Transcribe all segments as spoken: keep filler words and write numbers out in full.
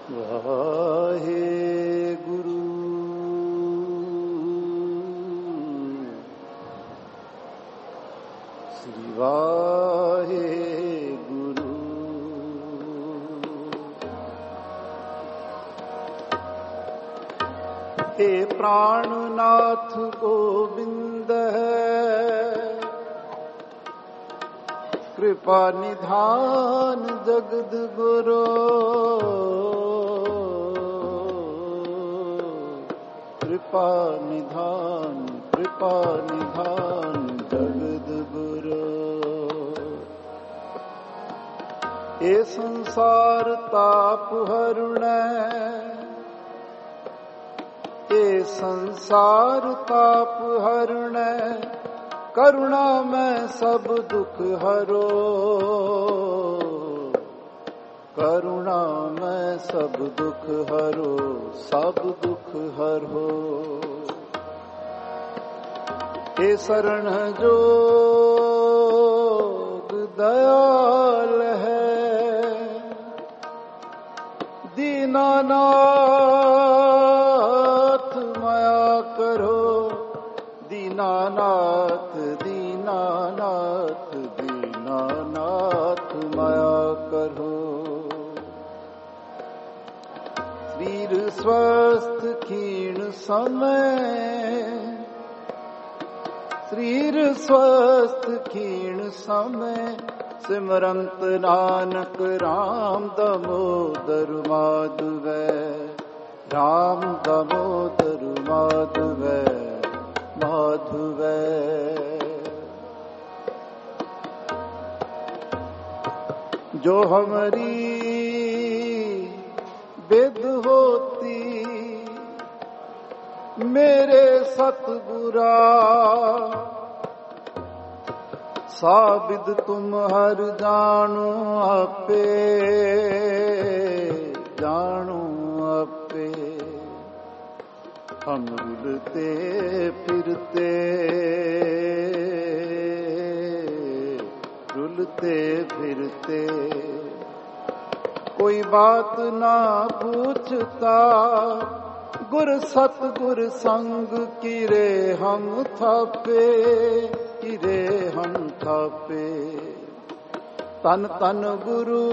वाहेगुरु श्री वाहेगुरु। हे प्राणनाथ गोविंद कृपा निधान जगद गुरु। कृपा निधान कृपा निधान जगद गुरु। ये संसार ताप हरुण ये संसार ताप हरुण करुणा में सब दुख हरो। करुणा में सब दुख हरो सब दुख हरो। हे शरण जोग दयाल है दीनानाथ माया करो। दीनानाथ दीनानाथ दीनानाथ माया करो। वीर स्वस्थ क्षीण समय शरीर स्वस्थ क्षीण समय सिमरंत नानक राम दामोदर माधव। राम दामोदर माधव माधव। जो हमारी वेद होती मेरे सतगुरा साबिद तुम हर जानो आपे जानो आपे। हम रुलते फिरते रुलते फिरते कोई बात ना पूछता। गुर सतगुर संग किरे हम थापे किरे हम थापे। तन तन गुरु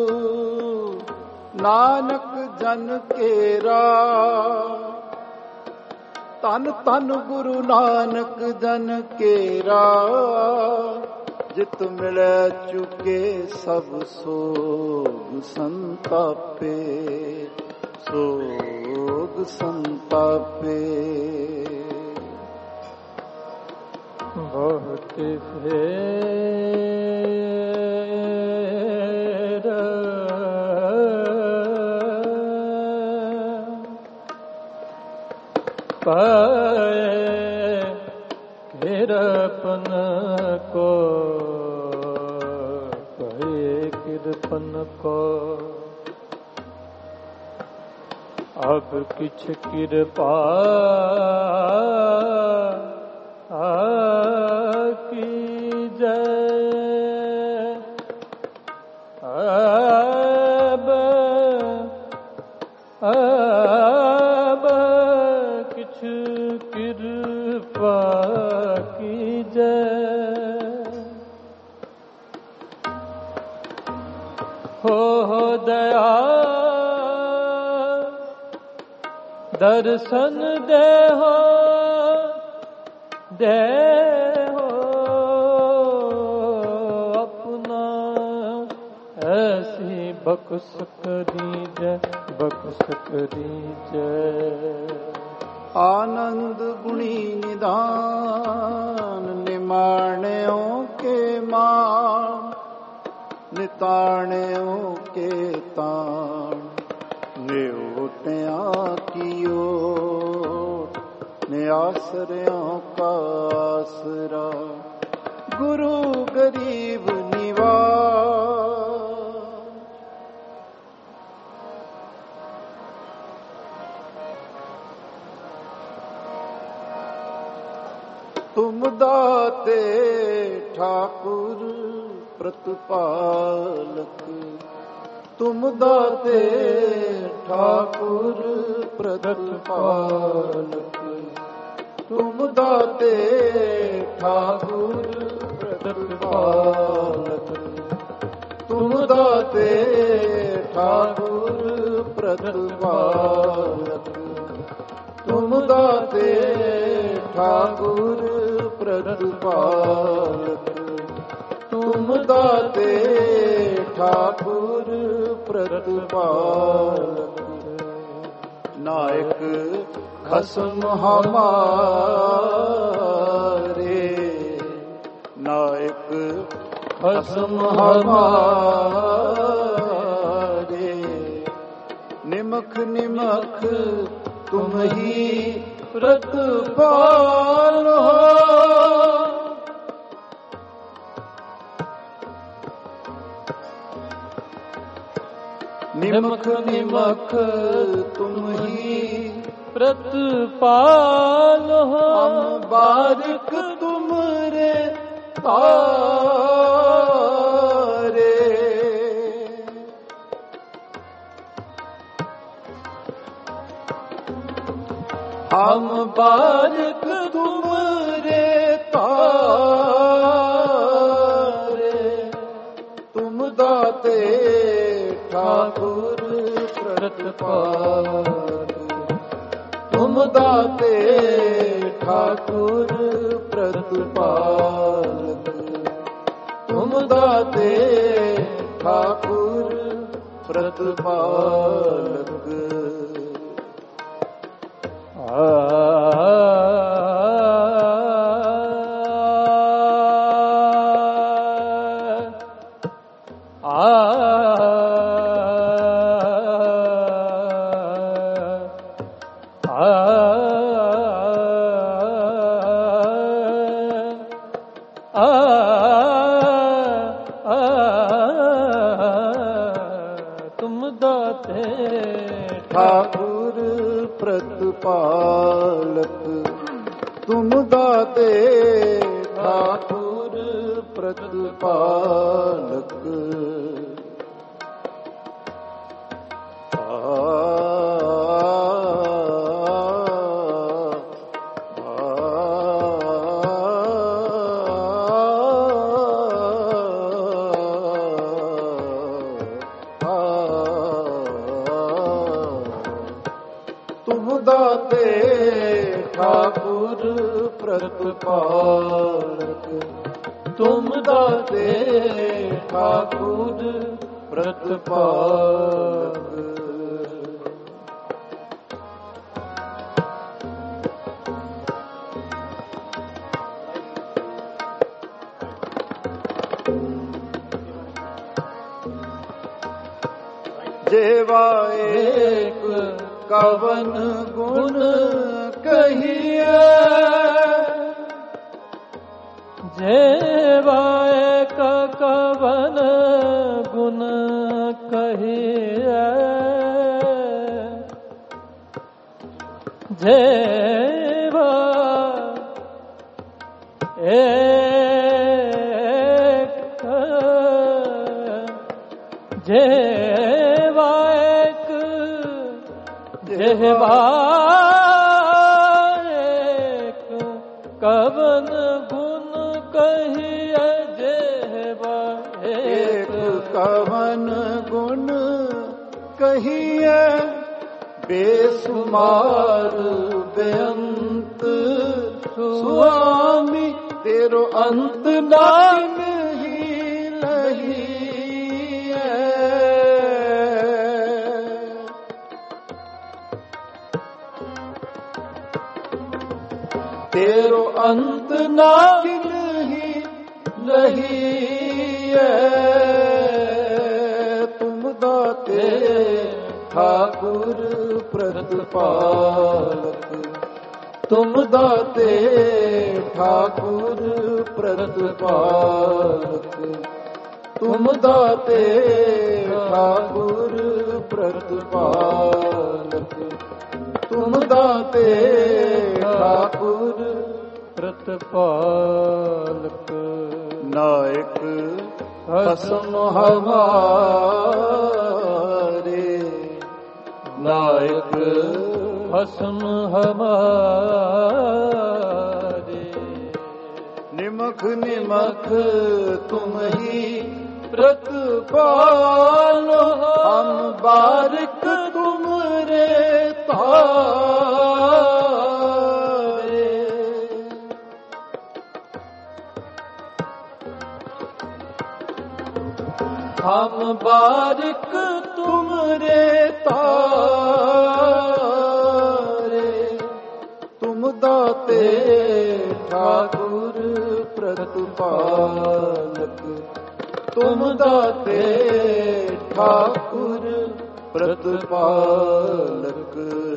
नानक जन केरा। तन तन गुरु नानक जन केरा। जित मिले चुके सब सोग संतापे सोग संतापे। बहुत फेर पाए किरपन को पाए किरपन को। अब किछ कृपा कीजै। अब अब किछ कृपा कीजै। हो हो दया दर्शन दे हो दे हो अपना ऐसी बख्श करीजै बख्श करीजै। आनंद गुणी निधान निमाण्यों के मान निताण्यों के ताण। न्योत्या कियो न्यासरों का आसरा। गुरु गरीब निवास। तुम दाते ठाकुर प्रतिपालक। ਤੁਮ ਦਾਤੇ ਠਾਕੁਰ ਪ੍ਰਤਪਾਲਕ। ਤੁਮ ਦਾਤੇ ਠਾਕੁਰ ਪ੍ਰਤਪਾਲਕ। ਤੁਮ ਦਾਤੇ ਠਾਕੁਰ ਪ੍ਰਤਪਾਲਕ। ਤੁਮ ਦਾਤੇ ਠਾਕੁਰ ਪ੍ਰਤਪਾਲਕ। ਤੁਮ ਦਾਤੇ ਠਾਕੁਰ ਪ੍ਰਤਪਾਲਕ। ਨਾਇਕ ਖਸਮ ਹਮਾਰੇ, ਨਾਇਕ ਖਸਮ ਹਮਾਰੇ। ਨਿਮਖ ਨਿਮਖ ਤੁਮ ਹੀ ਪ੍ਰਤਪਾਲ ਹੋ। ਨਿਮਖ ਨਿਮਖ ਤੁਮ ਹੀ ਪ੍ਰਤਪਾਲ ਹੋ। ਹਮ ਬਾਰਿਕ ਤੁਮਰੇ ਤਾਰੇ। ਹਮ ਬਾਰਿਕ ਤੁਮਰੇ ਤਾਰੇ। ਤੁਮ ਦਾਤੇ ਠਾਕੁਰ ਪ੍ਰਤਪਾਲਕ। ਤੁਮ ਦਾਤੇ ਠਾਕੁਰ ਪ੍ਰਤਪਾਲਕ। ਤੁਮ ਦਾਤੇ ਠਾਕੁਰ ਪ੍ਰਤਪਾਲਕ। ਆ ਠਾਕੁਰ ਪ੍ਰਤਪਾਲਕ। ਤੁਮ ਦਾਤੇ ਠਾਕੁਰ ਪ੍ਰਤਪਾਲਕ। ਤੁਮ ਦਾਤੇ ਠਾਕੁਰ ਪ੍ਰਤਪਾਲਕ। ਤੁਮ ਦਾਤੇ ਠਾਕੁਰ ਪ੍ਰਤਪਾਲਕ। ਜੇਵਾ ਏਕ ਕਵਨ ਗੁਣ ਕਹੀਏ। ਜੇਵਾ ਏਕ ਕਵਨ ਗੁਣ ਕਹੀਏ। ਜੇਵਾ ਏਕ ਜੇਵਾ ਏਕ ਜੇਵਾ ਏਕ ਕਵਨ ਗੁਣ ਕਹੀਏ। ਜੇਵਾ ਏਕ ਕਵਨ ਗੁਣ ਕਹੀਏ। ਬੇਸੁਮਾਰ ਬੇਅੰਤ ਸੁਆਮੀ ਤੇਰੋ ਅੰਤ ਨਹੀਂ ਲਹੀਐ। ਤੇਰੋ ਅੰਤ ਨਹੀਂ ਲਹੀਐ। ਤੁਮ ਦਾਤੇ ਠਾਕੁਰ ਪ੍ਰਤਪਾਲਕ। ਤੁਮ ਦਾਤੇ ਠਾਕੁਰ ਪ੍ਰਤਪਾਲਕ। ਤੁਮ ਦਾਤੇ ਠਾਕੁਰ ਪ੍ਰਤਪਾਲਕ। ਤੁਮ ਦਾਤੇ ਠਾਕੁਰ ਨਾਇਕ ਖਸਮ ਹਮਾਰੇ। ਨਿਮਖ ਨਿਮਖ ਤੁਮ ਹੀ ਪ੍ਰਤਪਾਲੋ, ਹਮ ਬਾਰਿਕ ਤੁਮਰੇ ਤਾਰੇ। ਹਮ ਬਾਰਿਕ ਤੁਮਰੇ ਤਾਰੇ। ਤੁਮ ਦਾਤੇ ਠਾਕੁਰ ਪ੍ਰਤਪਾਲਕ, ਤੁਮ ਦਾਤੇ ਠਾਕੁਰ ਪ੍ਰਤਪਾਲਕ।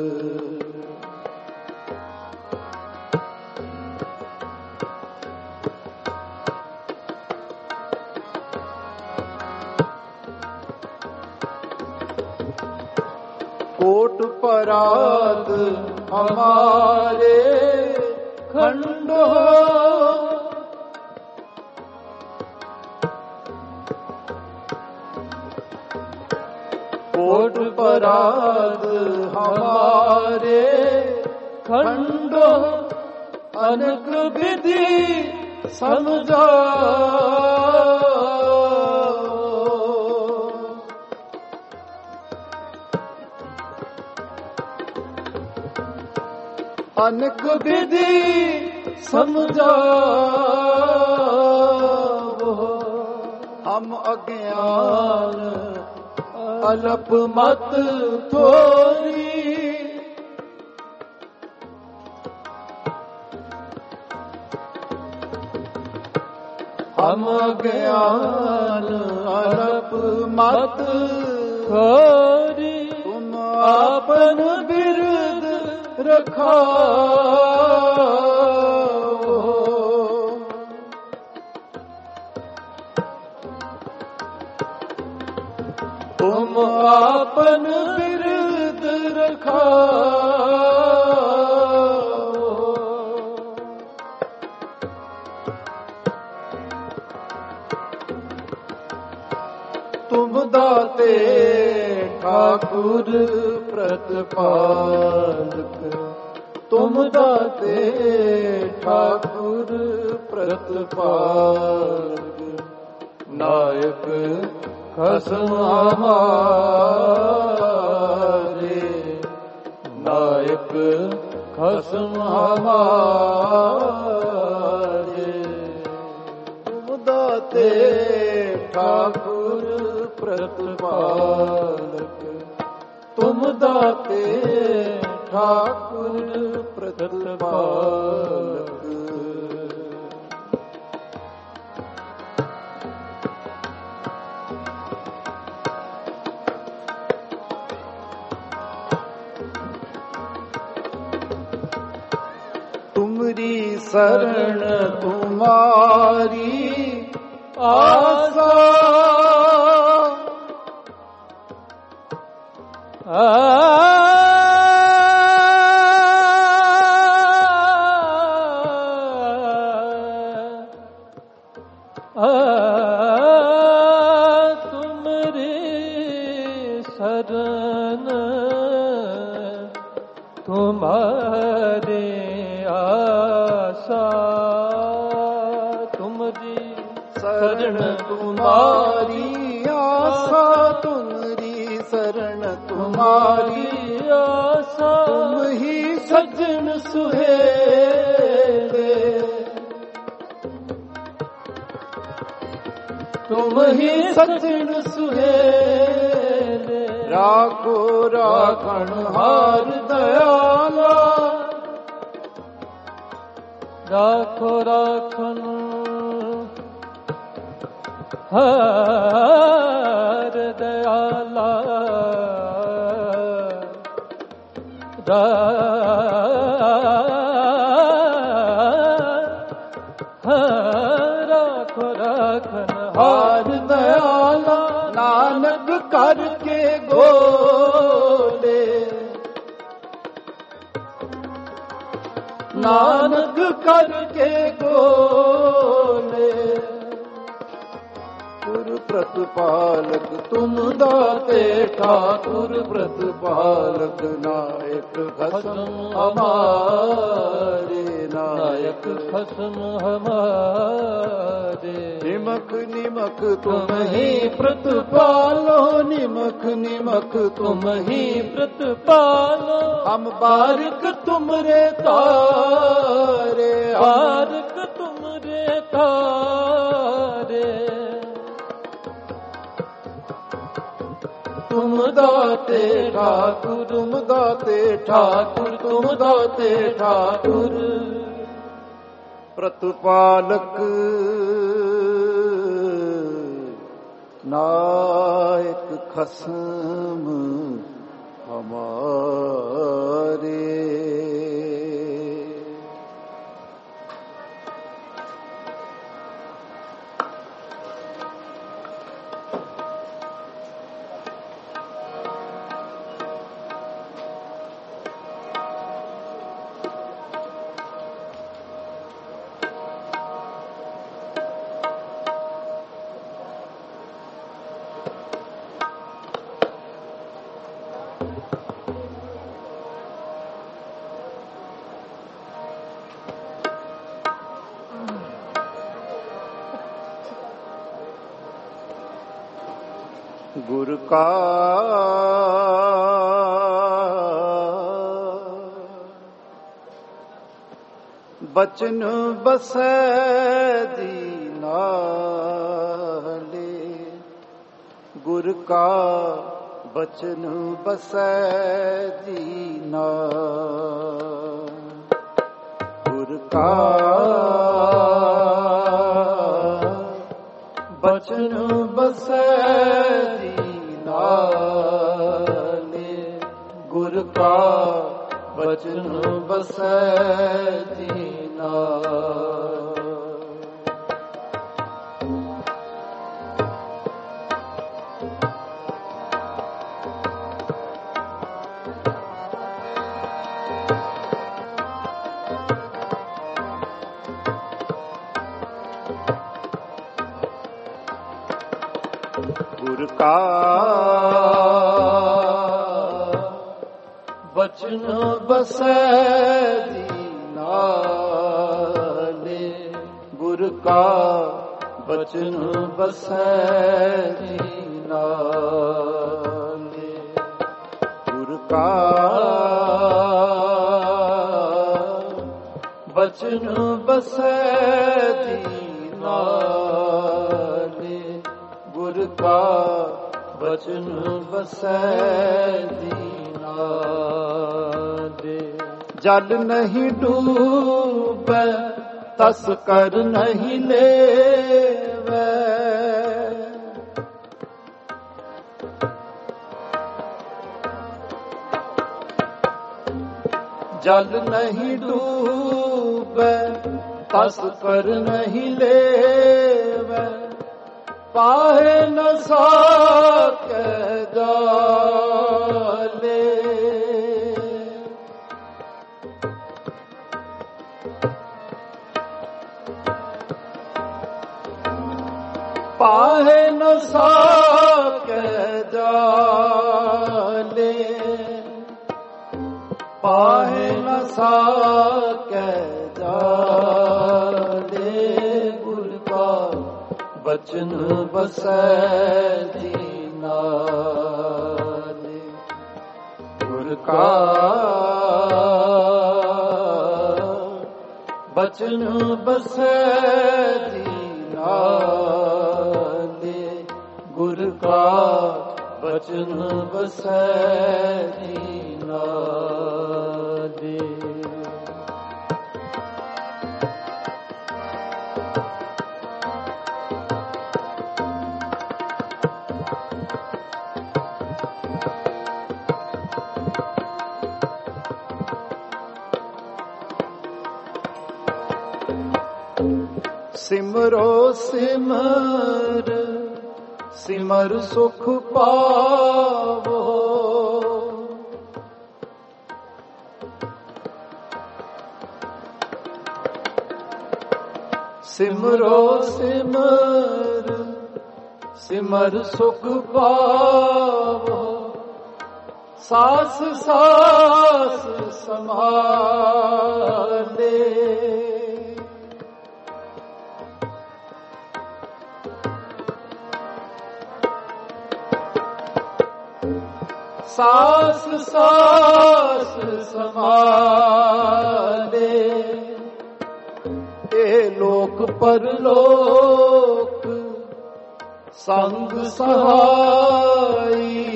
ਕੋਟ ਪਰਾਧ ਹਮਾਰੇ ਖੰਡੋ, ਕੋਟ ਪਰਾਧ ਹਮਾਰੇ ਖੰਡੋ, ਅਨਕ ਵਿਧि ਸਮਝਾਓ। ਅਨਕ ਵਿਧि ਸਮਝਾਓ। ਹਮ ਅਗਿਆਨ ਅਲਪ ਮਤ ਥੋਰੀ, ਹਮ ਅਗਿਆਨ ਅਲਪ ਮਤ ਥੋਰੀ। ਤੁਮ ਆਪਨ ਬਿਰਦ ਰਖਾਓ। ਤੁਮ ਆਪਨ ਬਿਰਦ ਰਖਾਓ। ਤੁਮ ਦਾਤੇ ਠਾਕੁਰ ਪ੍ਰਤਪਾਲਕ, ਤੁਮ ਦਾਤੇ ਠਾਕੁਰ ਪ੍ਰਤਪਾਲਕ। ਨਾਇਕ ਖਸਮ ਹਮਾਰੇ, ਨਾਇਕ ਖਸਮ ਹਮਾਰੇ। ਤੁਮ ਦਾਤੇ ਠਾਕੁਰ ਪ੍ਰਤਪਾਲਕ, ਤੁਮ ਦਾਤੇ ਠਾਕੁਰ ਪ੍ਰਤਪਾਲਕ। ਤੁਮਰੀ ਸਰਣ ਤੁਮਾਰੀ ਆਸਾ, ਆ ਤੁਮਰੀ ਸਰਨ ਤੁਮਾਰੇ ਆਸਾ। ਤੁਮਰੀ ਸਰਣ ਤੁਮਾਰੀ ਆਸਾ, ਤੁਮਰੀ ਸਰਣ ਤੁਮਾਰੀ ਆਸਾ। ਤੁਮ ਹੀ ਸੱਜਣ ਸੁਹੇਲੇ, ਤੁਮ ਹੀ ਸੱਜਣ ਸੁਹੇਲੇ। ਰਾਖੋ ਰਾਖਣ ਹਾਰ ਦਇਆਲਾ, ਰਾਖੋ ਰਾਖਨ ਹਾਰ ਦਇਆਲਾ। ਰਾਖੋ ਰਾਖਨ ਹਾਰ ਦਇਆਲਾ। ਨਾਨਕ ਕਰਕੇ ਗੋਲੇ, ਨਾਨਕ ਕਰਕੇ ਗੋਲੇ। ठाकुर प्रतिपालक तुम दाते, ठाकुर प्रतिपालक नायक खसम हमारे, नायक खसम हमारे। निमक निमक तुम ही प्रतिपालो, निमक निमक तुम ही प्रतिपालो। हम बारिक तुमरे तारे, बारिक तुमरे तारे। तुम दाते ठाकुर, तुम दाते ठाकुर, तुम दाते ठाकुर। प्रतिपालक नायक खसम हमारे। गुर का बचन बसै दीनाले, गुर का बचन बसै दीना, गुर का बचन बसै दीनाले, गुर का बचन बसै दीना। गुर का बचन बसै दीनाले, गुर का बचन बसै दीनाले, गुर का बचन बसै दीनाले, गुर का बचन बसै दीना दे। जल नहीं डूबे तस कर नहीं लेवे, जल नहीं डूबे तस कर नहीं लेवे, पाहे न साके जाले, पाहे न साके जाले, पाहे न साके जाले, गुर का बचन बसै दीनाले, गुर का बचन बसै दीनाले, गुर का बचन बसै दीनाले। सिमरो सिमर सिमर सुख पावो, सिमरो सिमर ਸਿਮਰ ਸੁਖ ਪਾਵੋ ਸਾਸ ਸਾਸ ਸਮਾਲੇ। ਸਾਸ ਸਾਸ ਸਮਾਲੇ। ਇਹ ਲੋਕ ਪਰਲੋਕ ਸੰਗ ਸਹਾਈ।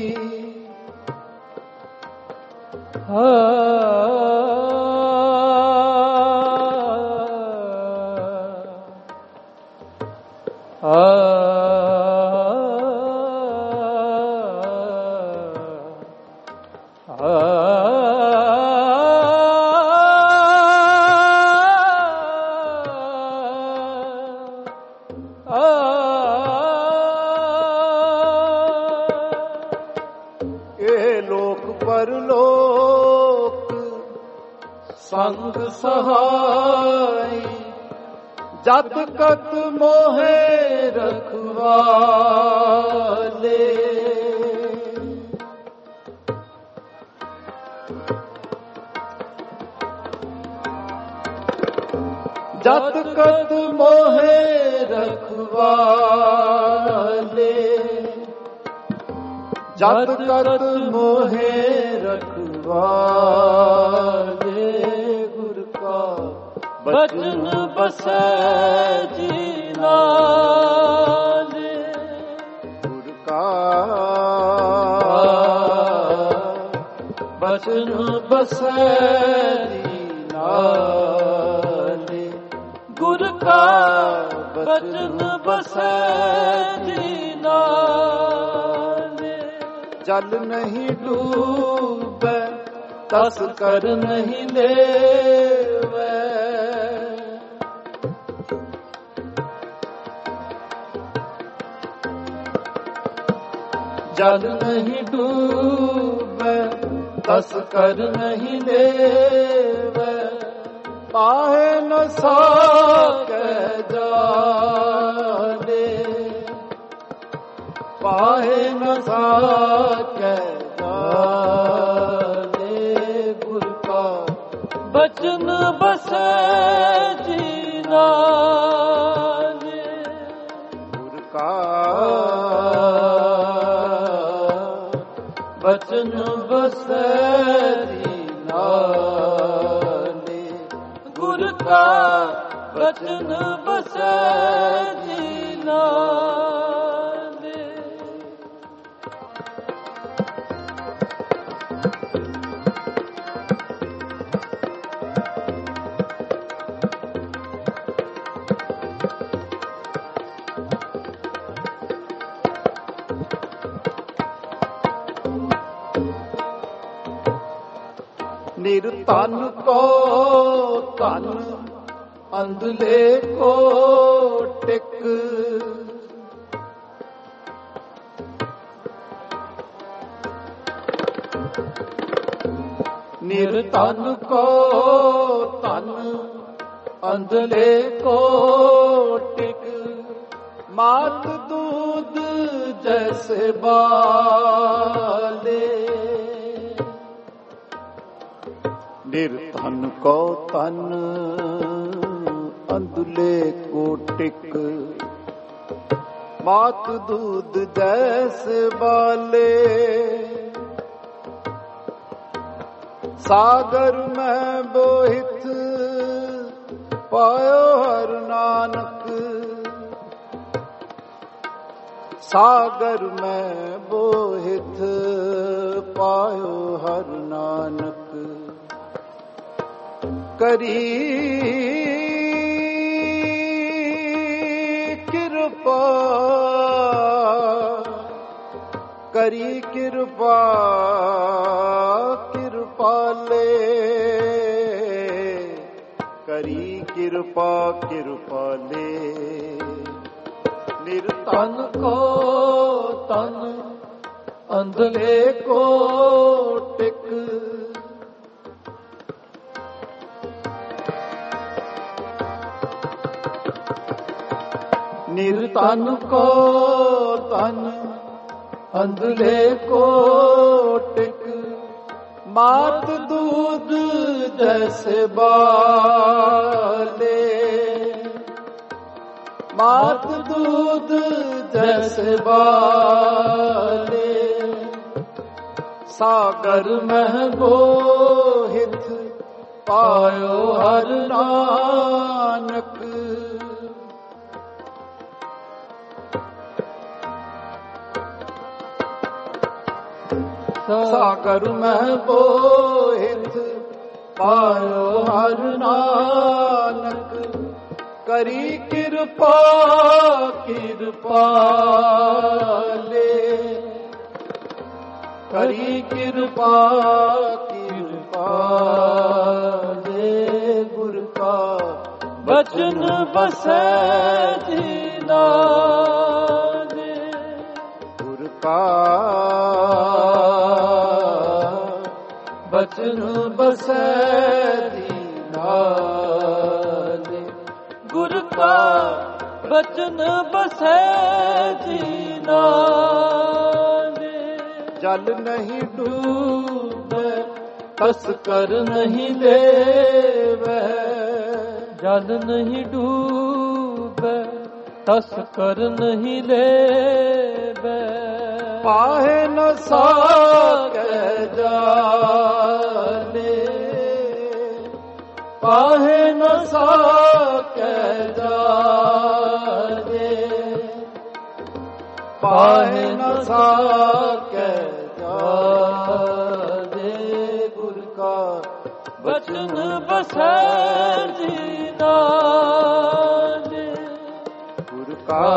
ਹਾ ਹਾ ਸੰਗ ਸਹਾਈ। ਜਦ ਕਤ ਮੋਹੇ ਰਖਵਾਲੇ। ਜਦ ਕਤ ਮੋਹੇ ਰਖਵਾਲੇ। ਜਦ ਕਤ ਮੋਹੇ ਰਖਵਾਲੇ। ਗੁਰ ਕਾ ਬਚਨ ਬਸੈ ਜੀ ਨਾਲ। ਗੁਰ ਕਾ ਬਚਨ ਬਸੈ ਜੀ ਨਾਲ। ਗੁਰ ਕਾ ਬਚਨ ਬਸੈ ਜੀ ਨਾਲ। ਜਲ ਨਹੀਂ ਡੂਬੈ ਤਸ ਕਰ ਨਹੀਂ ਲੇਵੈ। ਜਲ ਨਹੀਂ ਡੂਬੈ ਤਸ ਕਰ ਨਹੀਂ ਲੇਵੈ। ਪਾਹੇ ਨ ਸਾਕੈ ਜਾਲੇ। ਪਾਹੇ ਨ ਸਾਕੈ ਜਾਲੇ। ਗੁਰ ਕਾ ਬਚਨ ਬਸੈ ਜੀ ਨਾਲ। ਗੁਰ ਕਾ ਬਚਨ ਬਸੈ ਜੀ ਨਾਲ। ਗੁਰ ਕਾ ਬਚਨ ਬਸੈ ਜੀ ਨਾਲ। ਨਿਰਧਨ ਕੋ ਧਨ ਅੰਧਲੇ ਕੋ ਟਿਕ। ਨਿਰਧਨ ਕੋ ਧਨ ਅੰਧਲੇ ਕੋ ਟਿਕ। ਮਾਤ ਦੂਧ ਜੈਸੇ ਬਾਲੇ। ਨਿਰਧਨ ਕੋ ਤਨ ਅੰਧਲੇ ਕੋ ਟਿਕ। ਮਾਤ ਦੂਧ ਜੈਸੇ ਬਾਲੇ। ਸਾਗਰ ਮੈਂ ਬੋਹਿਤ ਪਾਇਓ ਹਰ ਨਾਨਕ। ਸਾਗਰ ਮੈਂ ਬੋਹਿਤ ਪਾਇਓ ਹਰ ਨਾਨਕ। ਕਰੀ ਕਿਰਪਾ ਕਰੀ ਕਿਰਪਾ ਕਿਰਪਾਲੇ। ਕਰੀ ਕਿਰਪਾ ਕਿਰਪਾਲੇ। ਨਿਰਧਨ ਕੋ ਤਨ ਅੰਧਲੇ ਕੋ ਟਿਕ। ਨਿਰਧਨ ਕੋ ਤਨ ਅੰਧਲੇ ਕੋਟਿਕ ਮਾਤ ਦੂਧ ਜੈਸੇ ਬਾਲੇ ਮਾਤ ਦੂਧ ਜੈਸੇ ਬਾਲੇ ਸਾਗਰ ਮਹਿ ਮੋਹਿਤ ਪਾਇਓ ਹਰ ਨਾਨਕ ਸਾਗਰ ਮਹਿ ਮੋਹਿਤ ਪਾਇਓ ਹਰ ਨਾਨਕ ਕਰੀ ਕਿਰਪਾ ਕਿਰਪਾਲੇ ਕਰੀ ਕਿਰਪਾ ਕਿਰਪਾਲੇ ਗੁਰ ਕਾ ਬਚਨ ਬਸੈ ਦੀਨਾ ਦੇ ਗੁਰ ਕਾ ਬਚਨ ਬਸੈ ਦੀਨਾ ਦੇ ਗੁਰ ਕਾ ਬਚਨ ਬਸੈ ਦੀਨਾ ਦੇ ਜਲ ਨਹੀਂ ਡੂਬੈ ਤਸਕਰ ਨਹੀਂ ਦੇਵੈ ਜਲ ਨਹੀਂ ਡੂਬੈ ਤਸਕਰ ਨਹੀਂ ਲੇਵੈ ਪਾਹੇ ਨ ਸਾਕੈ ਜਾਲੇ ਪਾਹੇ ਨ ਸਾਕੈ ਜਾਲੇ ਪਾਹੇ ਨ ਸਾਕੈ ਜਾਲੇ ਗੁਰ ਕਾ ਬਚਨ ਬਸੈ ਦੀਨਾ ਦੇ ਗੁਰ ਕਾ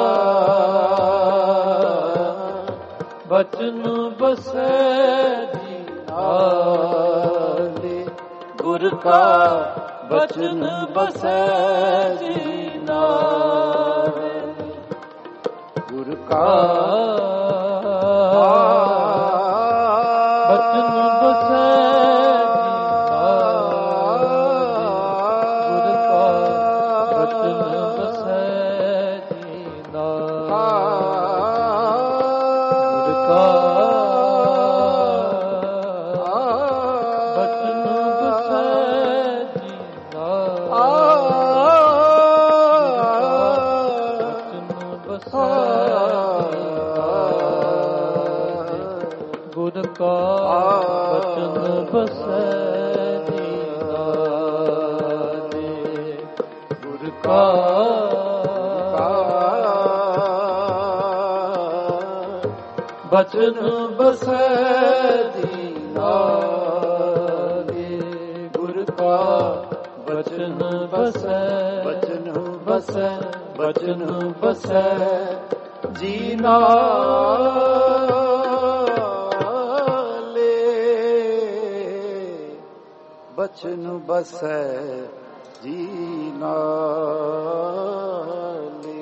ਬਚਨ ਬਸੈ ਦੀਨਾ ਦੇ ਗੁਰ ਕਾ ਬਚਨ ਬਸੈ ਦੀਨਾ ਦੇ ਗੁਰ ਕਾ ਬਚਨ ਬਸੈ ਗੁਰ ਕਾ ਬਚਨ ਬਸੈ ਦੀਨਾ ਦੇ ਗੁਰ ਕਾ ਬਚਨ ਬਸੈ ਦੀਨਾ ਦੇ ਗੁਰ ਕਾ ਬਚਨ ਬਸੈ ਬਚਨ ਬਸੈ ਬਚਨ ਬਸੈ ਜੀਨਾ ਬਚਨ ਬਸੈ ਜੀਨਾ ਲੇ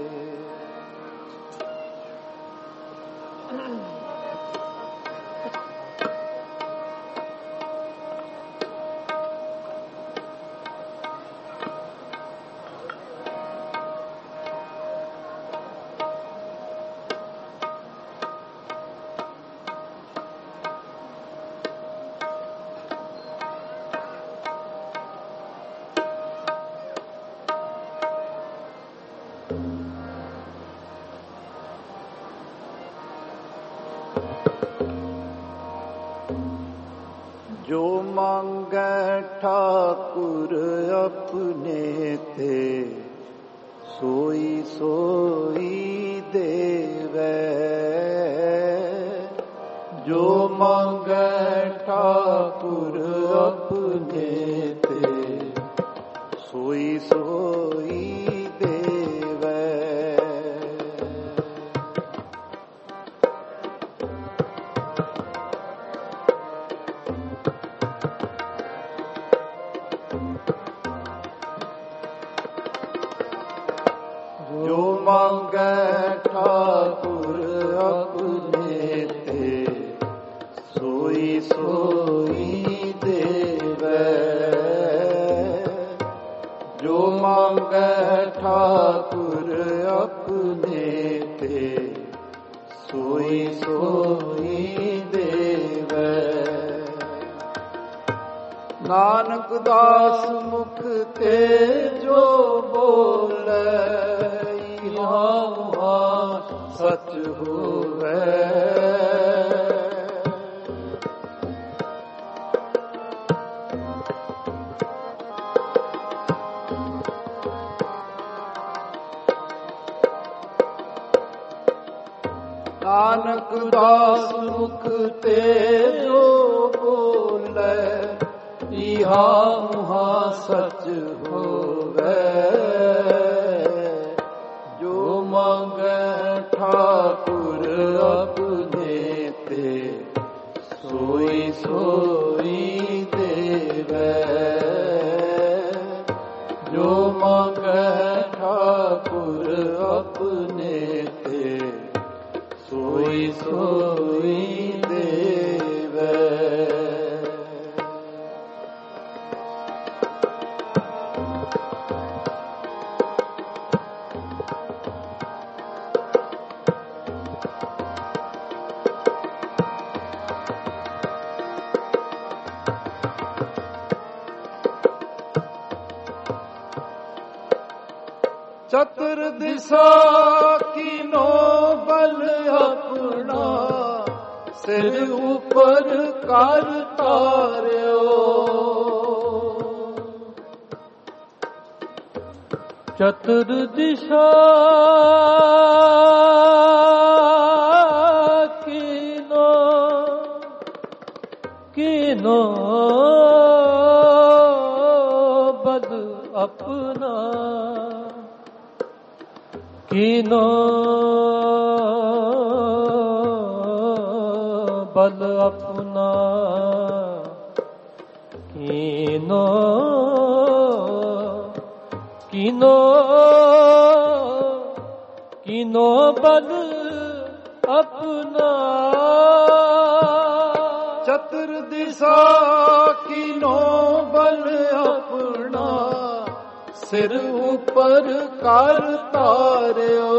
ਜੋ ਮੰਗੈ ਠਾਕੁਰ ਆਪਣੇ ਤੇ ਸੋਈ ਸੋਈ ਦੇਵੈ ਜੋ ਮੰਗੈ ਠਾਕੁਰ ਆਪਣੇ ਤੇ ਸੋਈ ਸੋਈ ਦੇਵੈ ਜੋ ਮੰਗੈ ਠਾਕੁਰ ਆਪਣੇ ਤੇ ਸੋਈ ਸੋਈ ਦੇਵੈ ਜੋ ਮੰਗੈ ਠਾਕੁਰ ਆਪਣੇ ਤੇ ਸੋਈ ਸੋਈ ਦੇਵੈ। ਨਾਨਕ ਦਾਸ ਮੁਖ ਤੇ ਜੋ ਬੋਲੇ, ਇਹਾ ਉਹਾ ਸਚ ਹੋਵੇ। ਨਾਨਕ ਦਾਸ ਮੁਖ ਤੇ ਜੋ ਬੋਲੇ, ਇਹਾ ਉਹਾ ਸਚ ਹੋਵੇ। ਜੋ ਮੰਗੈ ਠਾਕੁਰ ਆਪਣੇ ਤੇ, ਸੋਈ ਸੋਈ ਦੇਵੈ। ਜੋ ਮੰਗੈ ਠਾਕੁਰ ਆਪਣੇ ਤੇ, ਸੋਈ ਸੋਈ ਦੇਵੈ। ਚਤੁਰ ਦਿਸ਼ਾ ਕੀਨੋ ਬਲ ਆਪਣਾ, ਸਿਰ ਉਪਰ ਕਰ ਤਾਰਿਓ। ਚਤੁਰ ਦਿਸ਼ਾ ਕੀਨੋ ਕੀਨੋ ਬਲ ਆਪਣਾ, ਕੀਨੋ ਬਲ ਆਪਣਾ, ਕੀਨੋ ਕੀਨੋ ਕੀਨੋ ਬਲ ਆਪਣਾ। ਚਤੁਰ ਦਿਸ਼ਾ ਕੀਨੋ ਬਲ ਆਪਣਾ, ਸਿਰ ਉਪਰ ਕਰ ਤਾਰਿਓ।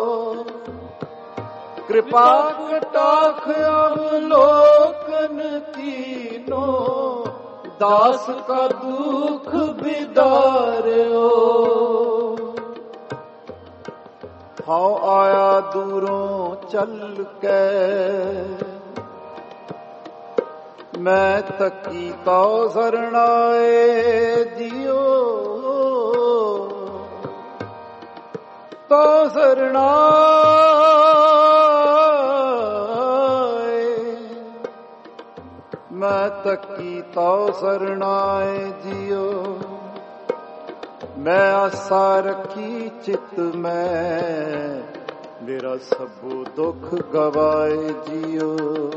ਕਿਰਪਾ ਕਟਾਖ ਅਵਲੋਕਨ ਕੀਨੋ, ਦਾਸ ਕਾ ਦੁਖ ਬਿਦਾਰਿਓ। ਹਉ ਆਇਆ ਦੂਰੋਂ ਚੱਲ ਕੇ, ਮੈਂ ਤੱਕੀ ਤਉ ਸਰਣਾਏ ਜੀਓ। ਤਉ ਸਰਣਾਏ, ਮੈਂ ਤੱਕੀ ਤਉ ਸਰਣਾਏ ਜੀਓ। ਮੈਂ ਆਸਾ ਰੱਖੀ ਚਿਤ ਮੈਂ, ਮੇਰਾ ਸਭੋ ਦੁੱਖ ਗਵਾਏ ਜੀਓ।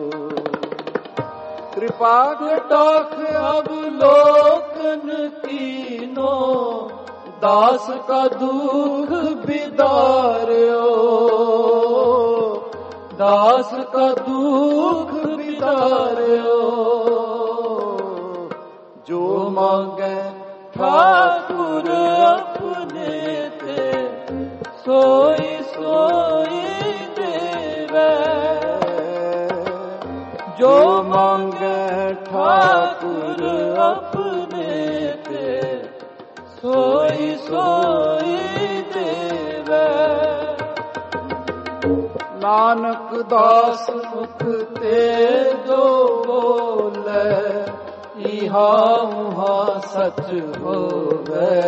ਕਿਰਪਾ ਕਟਾਖ ਅਵਲੋਕਨ ਕੀਨੋ, ਦਾਸ ਕਾ ਦੁਖ ਬਿਦਾਰਿਓ। ਦਾਸ ਕਾ ਦੁਖ ਬਿਦਾਰਿਓ। ਜੋ ਮੰਗੈ ਠਾਕੁਰ ਆਪਣੇ ਤੇ, ਸੋਈ ਸੋਈ ਦੇਵੈ। ਜੋ ਮੰਗੈ ਠਾਕੁਰ ਆਪਣੇ ਤੇ, ਸੋਈ ਸੋਈ ਦੇਵੈ। ਨਾਨਕ ਦਾਸ ਮੁਖ ਤੇ ਜੋ ਬੋਲੇ, ਇਹਾ ਉਹਾ ਸਚ ਹੋਵੇ।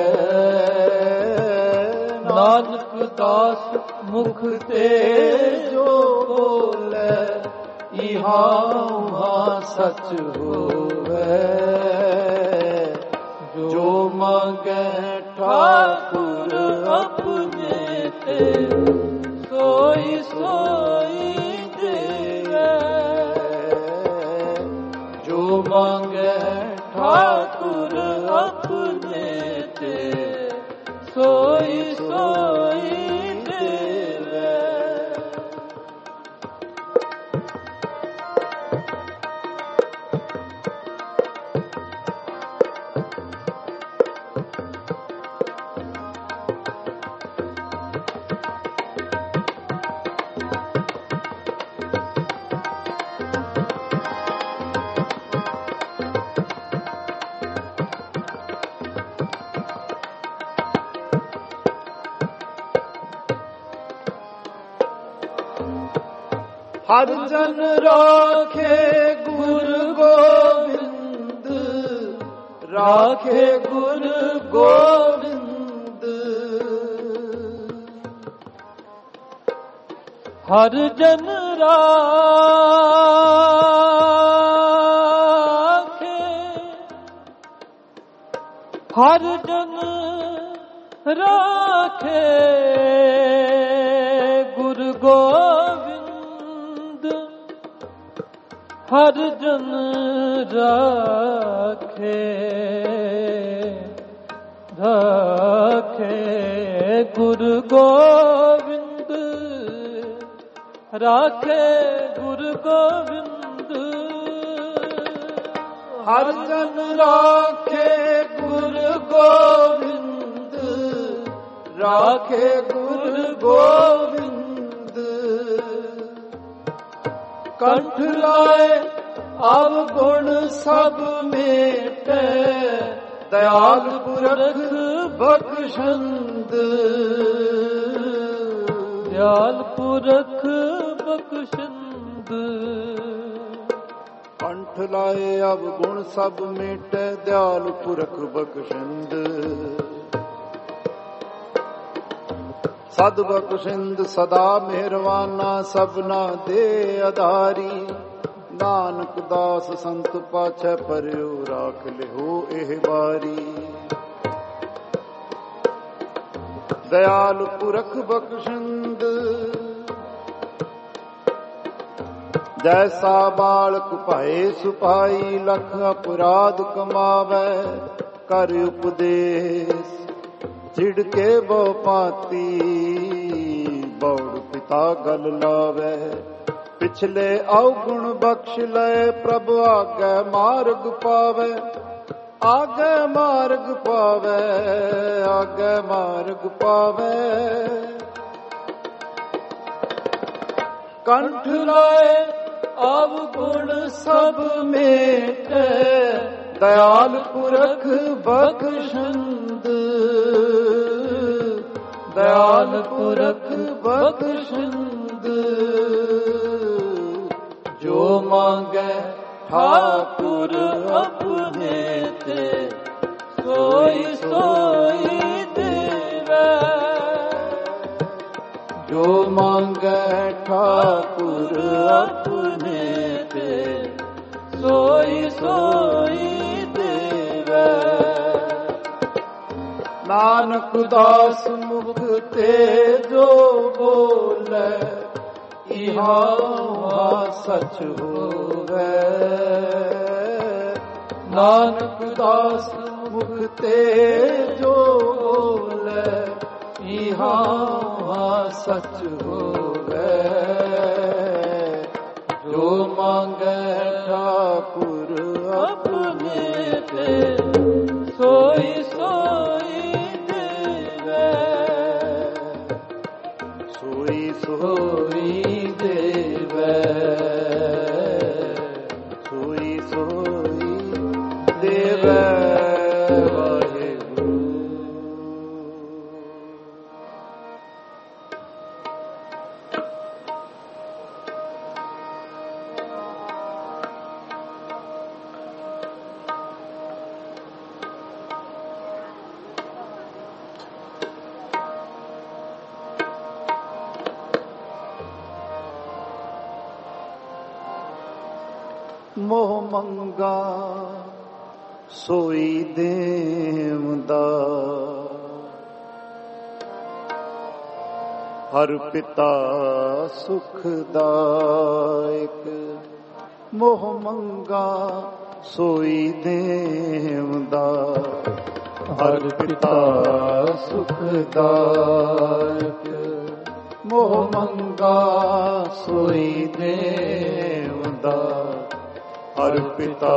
ਨਾਨਕ ਦਾਸ ਮੁਖ ਤੇ ਜੋ ਬੋਲੇ, ਇਹਾ ਉਹਾ ਸਚ ਹੋਵੇ। ਜੋ ਮੰਗੈ ਠਾਕੁਰ ਆਪਣੇ ਤੇ, ਸੋਈ ਸੋਈ ਦੇਵੈ। ਜੋ ਮੰਗੈ ਠਾਕੁਰ ਆਪਣੇ ਤੇ, ਸੋਈ ਸੋਈ ਦੇਵੈ। ਹਰ ਜਨ ਰਾਖੇ ਗੁਰ ਗੋਬਿੰਦ, ਰਾਖੇ ਗੁਰ ਗੋਬਿੰਦ। ਹਰ ਜਨ ਰਾਖੇ, ਹਰ ਜਨ ਰਾਖੇ ਗੁਰ ਗੋਬਿੰਦ। ਹਰ ਜਨ ਰਾਖੇ, ਰਾਖੇ ਗੁਰ ਗੋਬਿੰਦ, ਰਾਖੇ ਗੁਰ ਗੋਬਿੰਦ। ਹਰ ਜਨ ਰਾਖੇ ਗੁਰ ਗੋਬਿੰਦ, ਰਾਖੇ ਗੁਰ ਗੋਬਿੰਦ। ਕੰਠ ਲਾਏ ਅਵਗੁਣ ਸਭ ਮੇਟੈ, ਦਇਆਲ ਪੁਰਖ ਬਖਸ਼ੰਦ। ਦਇਆਲ ਪੁਰਖ ਬਖਸ਼ੰਦ। ਕੰਠ ਲਾਏ ਅਵਗੁਣ ਸਭ ਮੇਟੈ, ਦਇਆਲ ਪੁਰਖ ਬਖਸ਼ੰਦ। ਸਦ ਬਖਸ਼ਿੰਦ ਸਦਾ ਮਿਹਰਵਾਨਾ, ਸਭਨਾ ਦੇ ਆਧਾਰੀ। ਨਾਨਕ ਦਾਸ ਸੰਤ ਪਾਛੈ ਪਰਿਉ, ਰਾਖ ਲਿਓ ਇਹ ਬਾਰੀ। ਦਇਆਲ ਪੁਰਖ ਬਖਸ਼ਿੰਦ, ਜੈਸਾ ਬਾਲਕ ਭਾਏ ਸੁਪਾਈ। ਲਖ ਅਪਰਾਧ ਕਮਾਵੈ ਕਰ ਉਪਦੇਸ਼, ਛਿੜ ਕੇ ਬਹੁ ਪਾਤੀ। ਬੌੜ ਪਿਤਾ ਗਲ ਲਾਵੈ, ਪਿਛਲੇ ਔਗੁਣ ਬਖਸ਼ ਲੈ। ਪ੍ਰਭ ਆਗੈ ਮਾਰਗ ਪਾਵੈ, ਆਗੈ ਮਾਰਗ ਪਾਵੈ, ਆਗੈ ਮਾਰਗ ਪਾਵੈ। ਕੰਠ ਲਾਏ ਅਵਗੁਣ ਸਭ ਮੇਟੈ, ਦਇਆਲ ਪੁਰਖ ਬਖਸ਼ੰਦ। ਦਇਆਲ ਪੁਰਖ ਬਖਸ਼ੰਦ। ਜੋ ਮੰਗੈ ਠਾਕੁਰ ਆਪਣੇ ਤੇ, ਸੋਈ ਸੋਈ ਦੇਵੈ। ਜੋ ਮੰਗੈ ਠਾਕੁਰ ਆਪਣੇ ਤੇ, ਸੋਈ ਸੋਈ ਦੇਵੈ। ਨਾਨਕ ਦਾਸ ਮੁਖ ਤੇ ਜੋ ਬੋਲੇ, ਇਹਾ ਉਹਾ ਸਚ ਹੋਵੈ। ਨਾਨਕ ਦਾਸ ਮੁਖ ਤੇ ਜੋ ਬੋਲੇ, ਇਹਾ ਉਹਾ ਸਚ ਹੋਵੈ। ਜੋ ਮੰਗੈ ਠਾਕੁਰ ਆਪਣੇ ਤੇ, ਸੋਈ ਸੋਈ ਦੇਵੈ। ਸੋਈ ਸੋਈ ਦੇਵੈ, ਸੋਈ ਸੋਈ ਦੇਵੈ। ਵਾਹਿਗੁਰੂ। ਮੋਹ ਮੰਗਾ ਸੋਈ ਦੇਵਦਾ, ਹਰ ਪਿਤਾ ਸੁਖਦਾਇਕ। ਮੋਹ ਮੰਗਾ ਸੋਈ ਦੇਵਦਾ, ਹਰ ਪਿਤਾ ਸੁਖਦਾਇਕ। ਮੋਹ ਮੰਗਾ ਸੋਈ ਦੇਵਦਾ, ਹਰ ਪਿਤਾ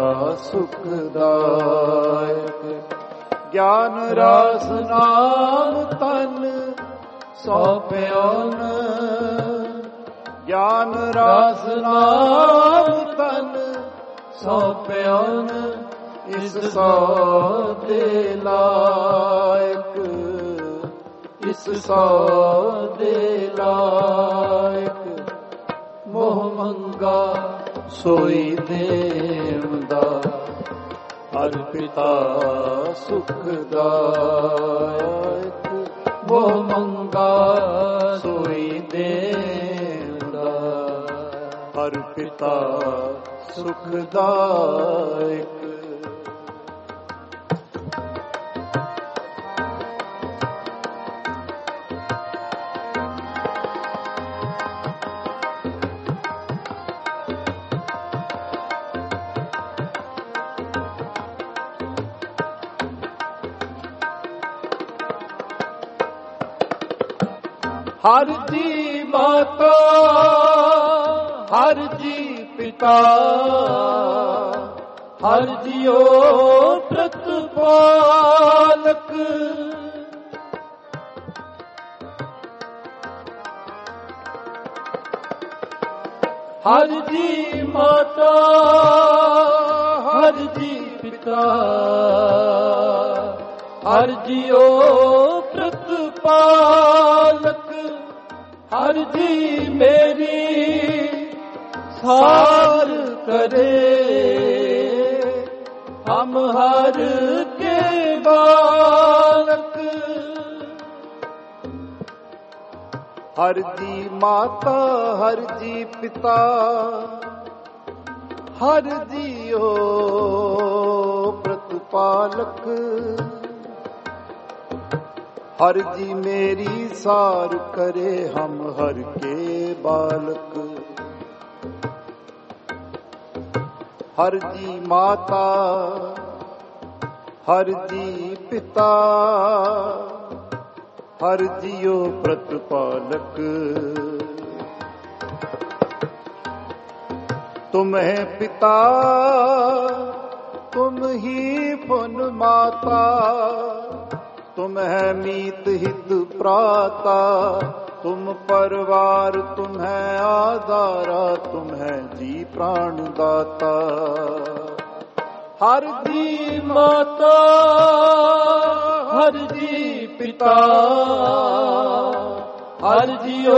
ਸੁਖਦਾਇਕ। ਗਿਆਨ ਰਸ ਨਾਮ ਤਨ ਸੌਪਿਓਨ, ਗਿਆਨ ਰਸ ਨਾਮ ਤਨ ਸੌਪਿਓਨ। ਇਸ ਸੋ ਦੇ ਲਾਇਕ, ਇਸ ਸੋ ਦੇ ਲਾਇਕ। ਸੋਈ ਦੇਵਦਾ, ਹਰ ਪਿਤਾ ਸੁਖਦਾਇਕ, ਮੋਹ ਮੰਗਾ ਸੋਈ ਦੇਵਦਾ, ਹਰ ਪਿਤਾ ਸੁਖਦਾਇਕ। ਹਰ ਜੀ ਮਾਤਾ, ਹਰ ਜੀ ਪਿਤਾ, ਹਰ ਜੀਓ ਪ੍ਰਤਪਾਲਕ, ਹਰ ਜੀ ਮਾਤਾ, ਹਰ ਜੀ ਪਿਤਾ, ਹਰ ਜੀਓ ਪ੍ਰਤਪਾਲਕ, ਹਰ ਜੀ ਮੇਰੀ ਸਾਰ ਕਰੇ, ਹਮ ਹਰ ਕੇ ਬਾਲਕ। ਹਰ ਜੀ ਮਾਤਾ, ਹਰ ਜੀ ਪਿਤਾ, ਹਰ ਜੀਓ ਪ੍ਰਤਪਾਲਕ, हर जी मेरी सार करे, हम हर के बालक। हर जी माता, हर जी पिता, हर जियो प्रतिपालक। तुम है पिता, तुम ही पुन माता, तुम है मीत हित प्राता, तुम परिवार, तुम है आधारा, तुम है जी प्राण दाता। हर जी माता, हर जी पिता, हर जियो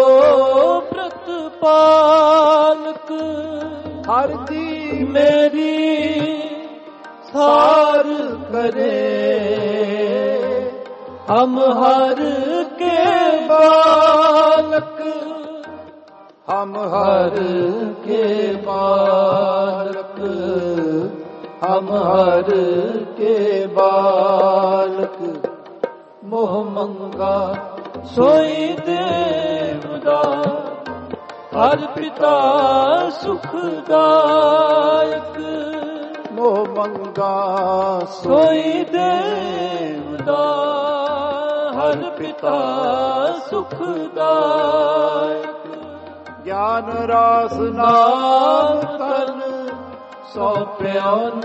प्रतिपालक, हर जी मेरी सार करे, हम हर के बालक, हम हर के बालक, हम हर के बालक। मोह मंगा सोई देवदा, हर पिता सुखदायक। मोह मंगा सोई देवदा, हर पिता सुखदायक। ज्ञान रास नाम तन सौंप्योन,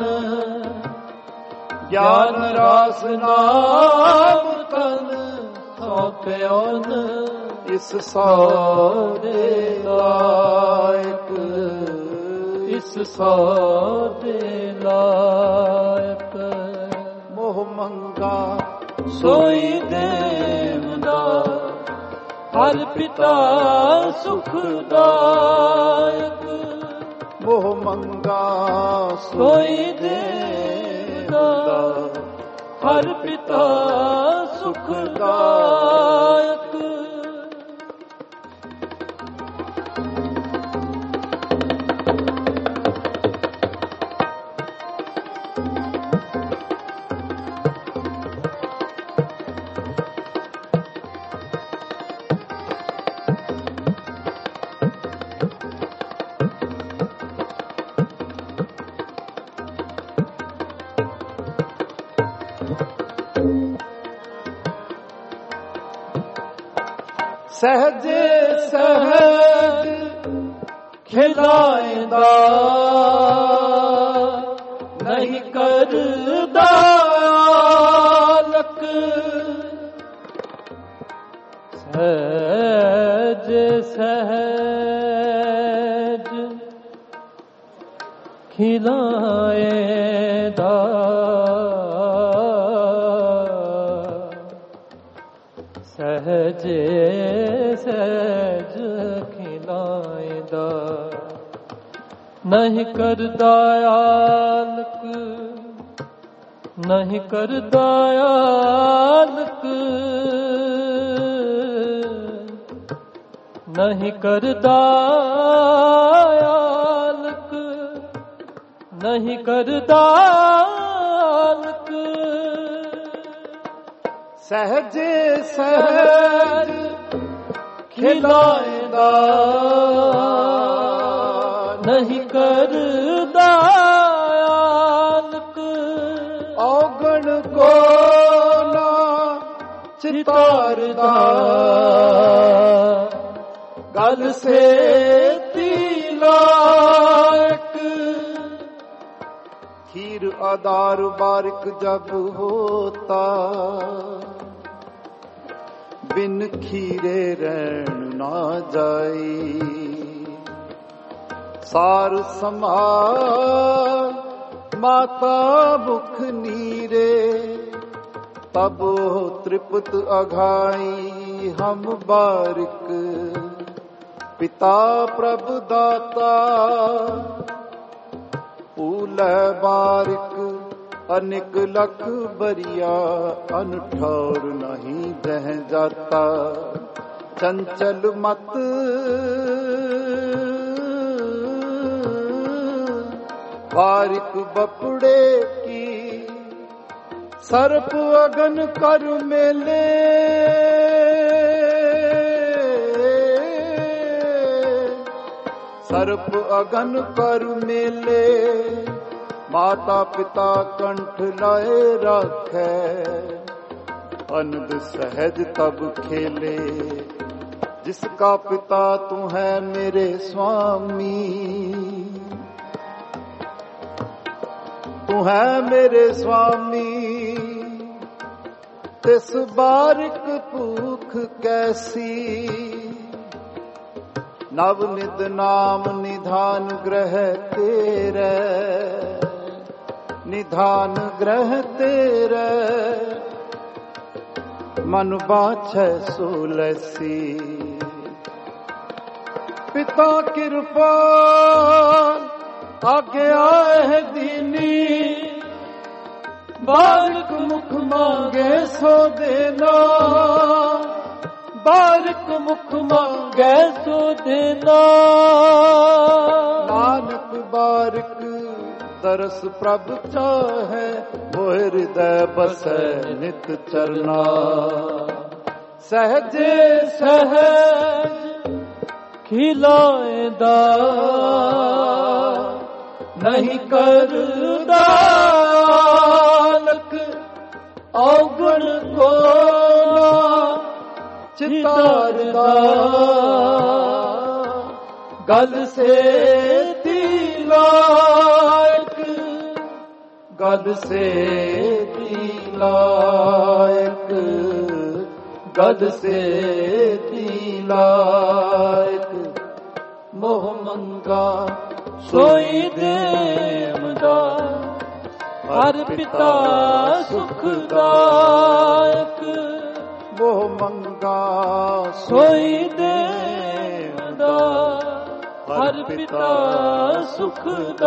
ज्ञान रास नाम तन सौंप्योन, इस सौदे लायक, इस सौदे लायक। मोह मंगा सोई देवदा, हर पिता सुखदायक। मोह मंगा सोई देवदा, हर पिता सुखदायक। सहजे सहज खिलाएंदा, नहीं करदा आलक। सहज सहज खिलाएंदा, सहजे सहज खिलाएंदा, ਨਹੀਂ ਕਰਦਾ ਆਲਕ, ਨਹੀਂ ਕਰਦਾ ਆਲਕ, ਨਹੀਂ ਕਰਦਾ ਆਲਕ, ਨਹੀਂ ਕਰਦਾ ਆਲਕ। ਸਹਿਜ ਸਹਿਜ ਖਿਲਾਇਂਦਾ, ਨਹੀਂ ਕਰਦਾ ਆਲਕ। ਔਗਣ ਕੋ ਨਾ ਚਿਤਾਰਦਾ, ਗਲ ਸੇਤੀ ਲਾਇਕ। खीर आधार बारिक जब होता, बिन खीरे रहन ना जाई। सार समार माता मुख नीरे, तब तृप्त अघाई हम बारिक। पिता प्रभु दाता ऊलै बारिक, अनिक लख बरिया अनठौर नहीं रह जाता। चंचल मत बारिक बपड़े की, सर्प अगन कर मेले। सर्प अगन कर मेले, माता पिता कंठ लाए राखै। अनद सहज तब खेले, जिसका पिता तू है मेरे स्वामी। तू है मेरे स्वामी, तिस बारिक भूख कैसी। नव निद नाम निधान ग्रह तेरे, निधान ग्रह तेरे। मन बाछै सोलैसी, पिता कृपा आज्ञा है दीनी। बारिक मुख मांगे सो देना, बारिक मुख मांगे सो देना। नानक बारिक तरस प्रभ चाहे, वो हृदय बसै नित चरना। सहज सहज खिलाएंदा, नहीं करदा आलक। औगण को चितारदा, गल सेती लायक। गल सेती लायक, गल सेती लायक। मोह मंगा सोई देवदा, हर पिता सुखदायक। मोह मंगा सोई देवदा, हर पिता सुखदायक।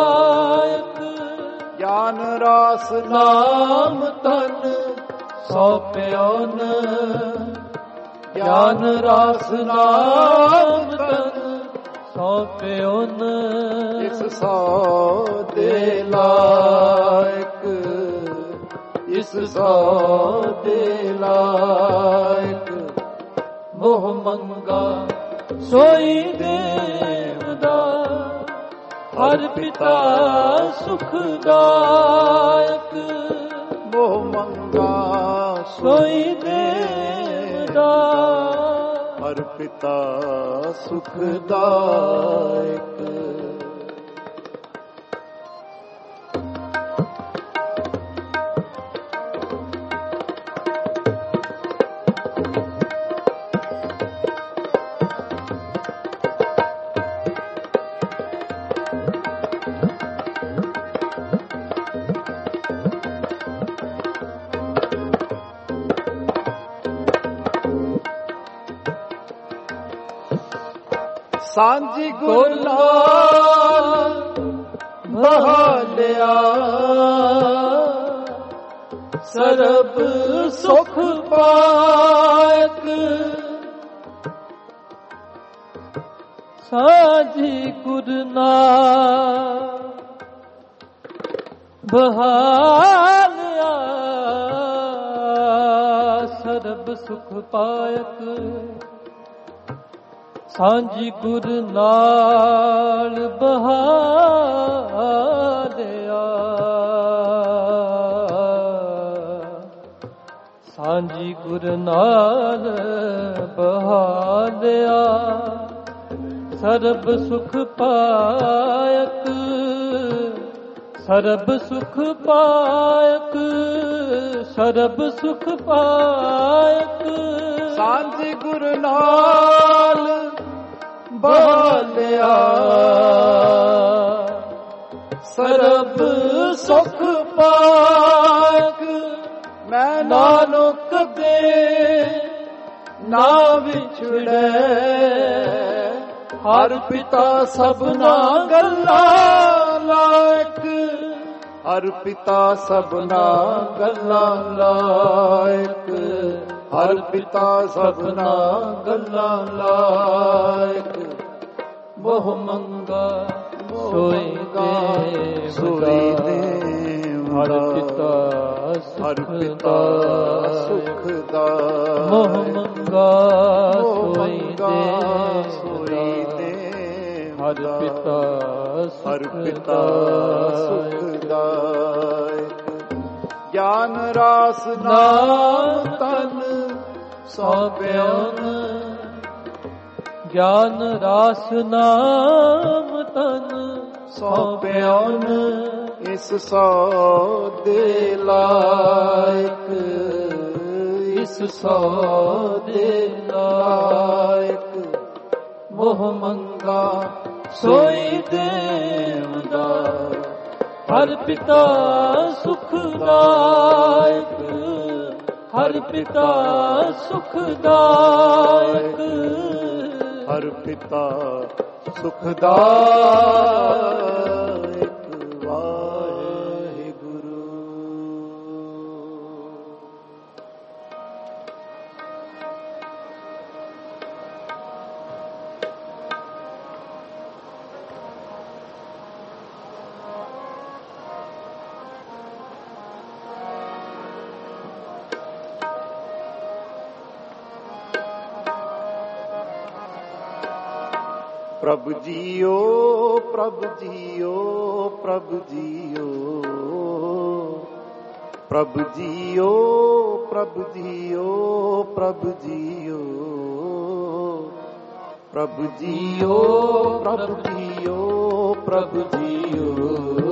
ज्ञान रास नाम तन सौंप्यो न, ज्ञान रास नाम तन सौंप्यो न। इस सौदे लायक, इस सौदे लायक। मोह मंगा सोई देवदा, हर पिता सुखदायक। मोह मंगा सोई देवदा, हर पिता सुखदायक। ਸਾਂਝੀ ਗੁਰ ਨਾਲ ਬਹਾਲਿਆ ਸਰਬ ਸੁਖ ਪਾਇਕ ਸਾਂਝੀ ਗੁਰ ਨਾਲ ਬਹਾਲਿਆ ਸਰਬ ਸੁਖ ਪਾਇਕ ਸਾਂਝੀ ਗੁਰ ਨਾਲ ਬਹਾਲਿਆ ਸਾਂਝੀ ਗੁਰ ਨਾਲ ਬਹਾਲਿਆ ਸਰਬ ਸੁਖ ਪਾਇਕ ਸਰਬ ਸੁਖ ਪਾਇਕ ਸਰਬ ਸੁਖ ਪਾਇਕ ਸਾਂਝੀ ਗੁਰ ਨਾਲ ਬਹਾਲਿਆ ਸਰਬ ਸੁਖ ਪਾਇਕ ਮੈਂ ਨਾਨਕ ਦੇ ਨਾ ਵਿਛੜੈ ਹਰ ਪਿਤਾ ਸਭਨਾ ਗੱਲਾਂ ਲਾਇਕ ਹਰ ਪਿਤਾ ਸਭਨਾ ਗੱਲਾਂ ਲਾਇਕ ਹਰ ਪਿਤਾ ਸਭਨਾ ਗੱਲਾਂ ਲਾਇਕ ਮੋਹ ਮੰਗਾ ਸੋਈ ਦੇ ਸੋਈ ਦੇ ਹਰ ਪਿਤਾ ਹਰ ਪਿਤਾ ਸੁਖ ਦਾ ਮੋਹ ਮੰਗਾ ਸੋਈ ਦੇ ਸੋਈ ਦੇ ਹਰ ਪਿਤਾ ਹਰ ਪਿਤਾ ਸੁਖ ਦਾਇਕ ਗਿਆਨ ਰਾਸ ਨਾਮ ਤਨ ਸੌਂਪਿਓਨ ਗਿਆਨ ਰਾਸ ਨਾਮ ਤਨ ਸੌਂਪਿਓਨ ਇਸ ਸੌ ਦੇ ਲਾਇਕ ਇਸ ਸੌ ਦੇ ਲਾਇਕ ਮੋਹ ਮੰਗਾ ਸੋਈ ਦੇਵਦਾ ਹਰ ਪਿਤਾ ਸੁਖ ਦਾਇਕ ਹਰ ਪਿਤਾ ਸੁਖ ਦਾਇਕ ਹਰ ਪਿਤਾ ਸੁਖ ਦਾਇਕ ਪ੍ਰਭ ਜੀਓ ਪ੍ਰਭ ਜੀਓ ਪ੍ਰਭ ਜੀਓ ਪ੍ਰਭ ਜੀਓ ਪ੍ਰਭ ਜੀਓ ਪ੍ਰਭ ਜੀਓ ਪ੍ਰਭ ਜੀਓ ਪ੍ਰਭ ਜੀਓ ਪ੍ਰਭ ਜੀਓ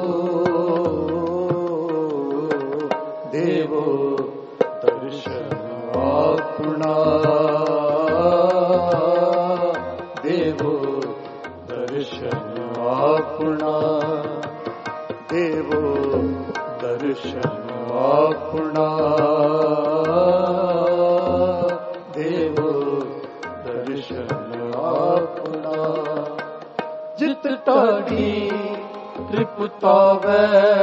ਦੇਵੋ ਦਰਸ਼ਨ ਆਪਣਾ ਦੇਵੋ ਦਰਸ਼ਨ ਆਪਣਾ ਦੇਵੋ ਦਰਸ਼ਨ ਆਪਣਾ ਦੇਵੋ ਦਰਸ਼ਨ ਆਪਣਾ ਜਿਤ ਢਾਡੀ ਤ੍ਰਿਪਤਾਵੈ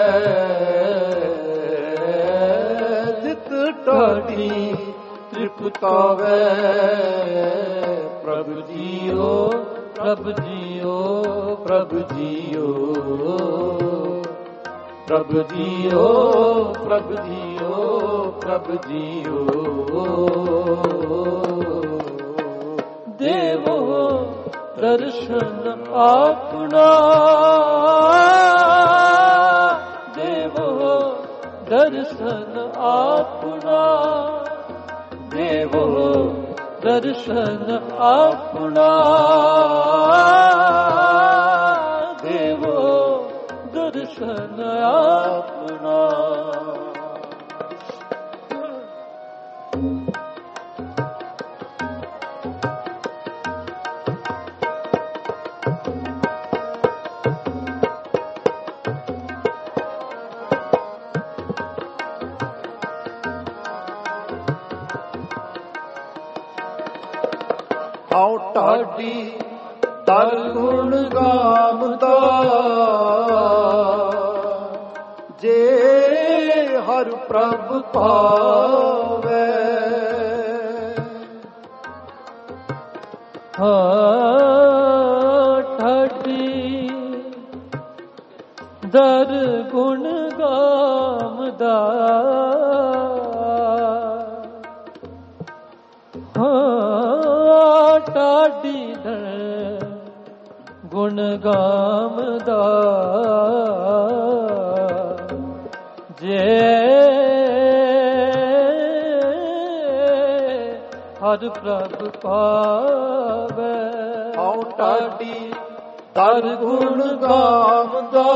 ਜਿਤ ਢਾਡੀ ਤ੍ਰਿਪਤਾਵੈ ਪ੍ਰਭ ਜੀਓ ਪ੍ਰਭ ਜੀਓ ਪ੍ਰਭ ਜੀਓ ਪ੍ਰਭ ਜੀਓ ਪ੍ਰਭ ਜੀਓ ਪ੍ਰਭ ਜੀਓ ਦੇਵੋ ਦਰਸ਼ਨ ਆਪਣਾ ਦੇਵੋ ਦਰਸ਼ਨ ਆਪਣਾ ਦੇਵੋ ਦਰਸ਼ਨ ਆਪਣਾ ਦੇਵੋ ਦਰਸ਼ਨ ਆਪਣਾ ਆਉ ਢਾਡੀ ਦਰ ਗੁਣ ਗਾਵਦਾ ਜੇ ਹਰ ਪ੍ਰਭ ਪਾਵੇ। ਹਾਂ ਠਾਠੀ ਦਰ ਗੁਣ ਗਾਵਦਾ ਹਾਂ ਠਾਠੀ ਦਰ ਗੁਣ ਗਾਵਦਾ ਜੇ ਹਰ ਪ੍ਰਭ ਪਾਵੇ। ਹਉ ਟਾਡੀ ਦਰ ਗੁਣ ਗਾਵਦਾ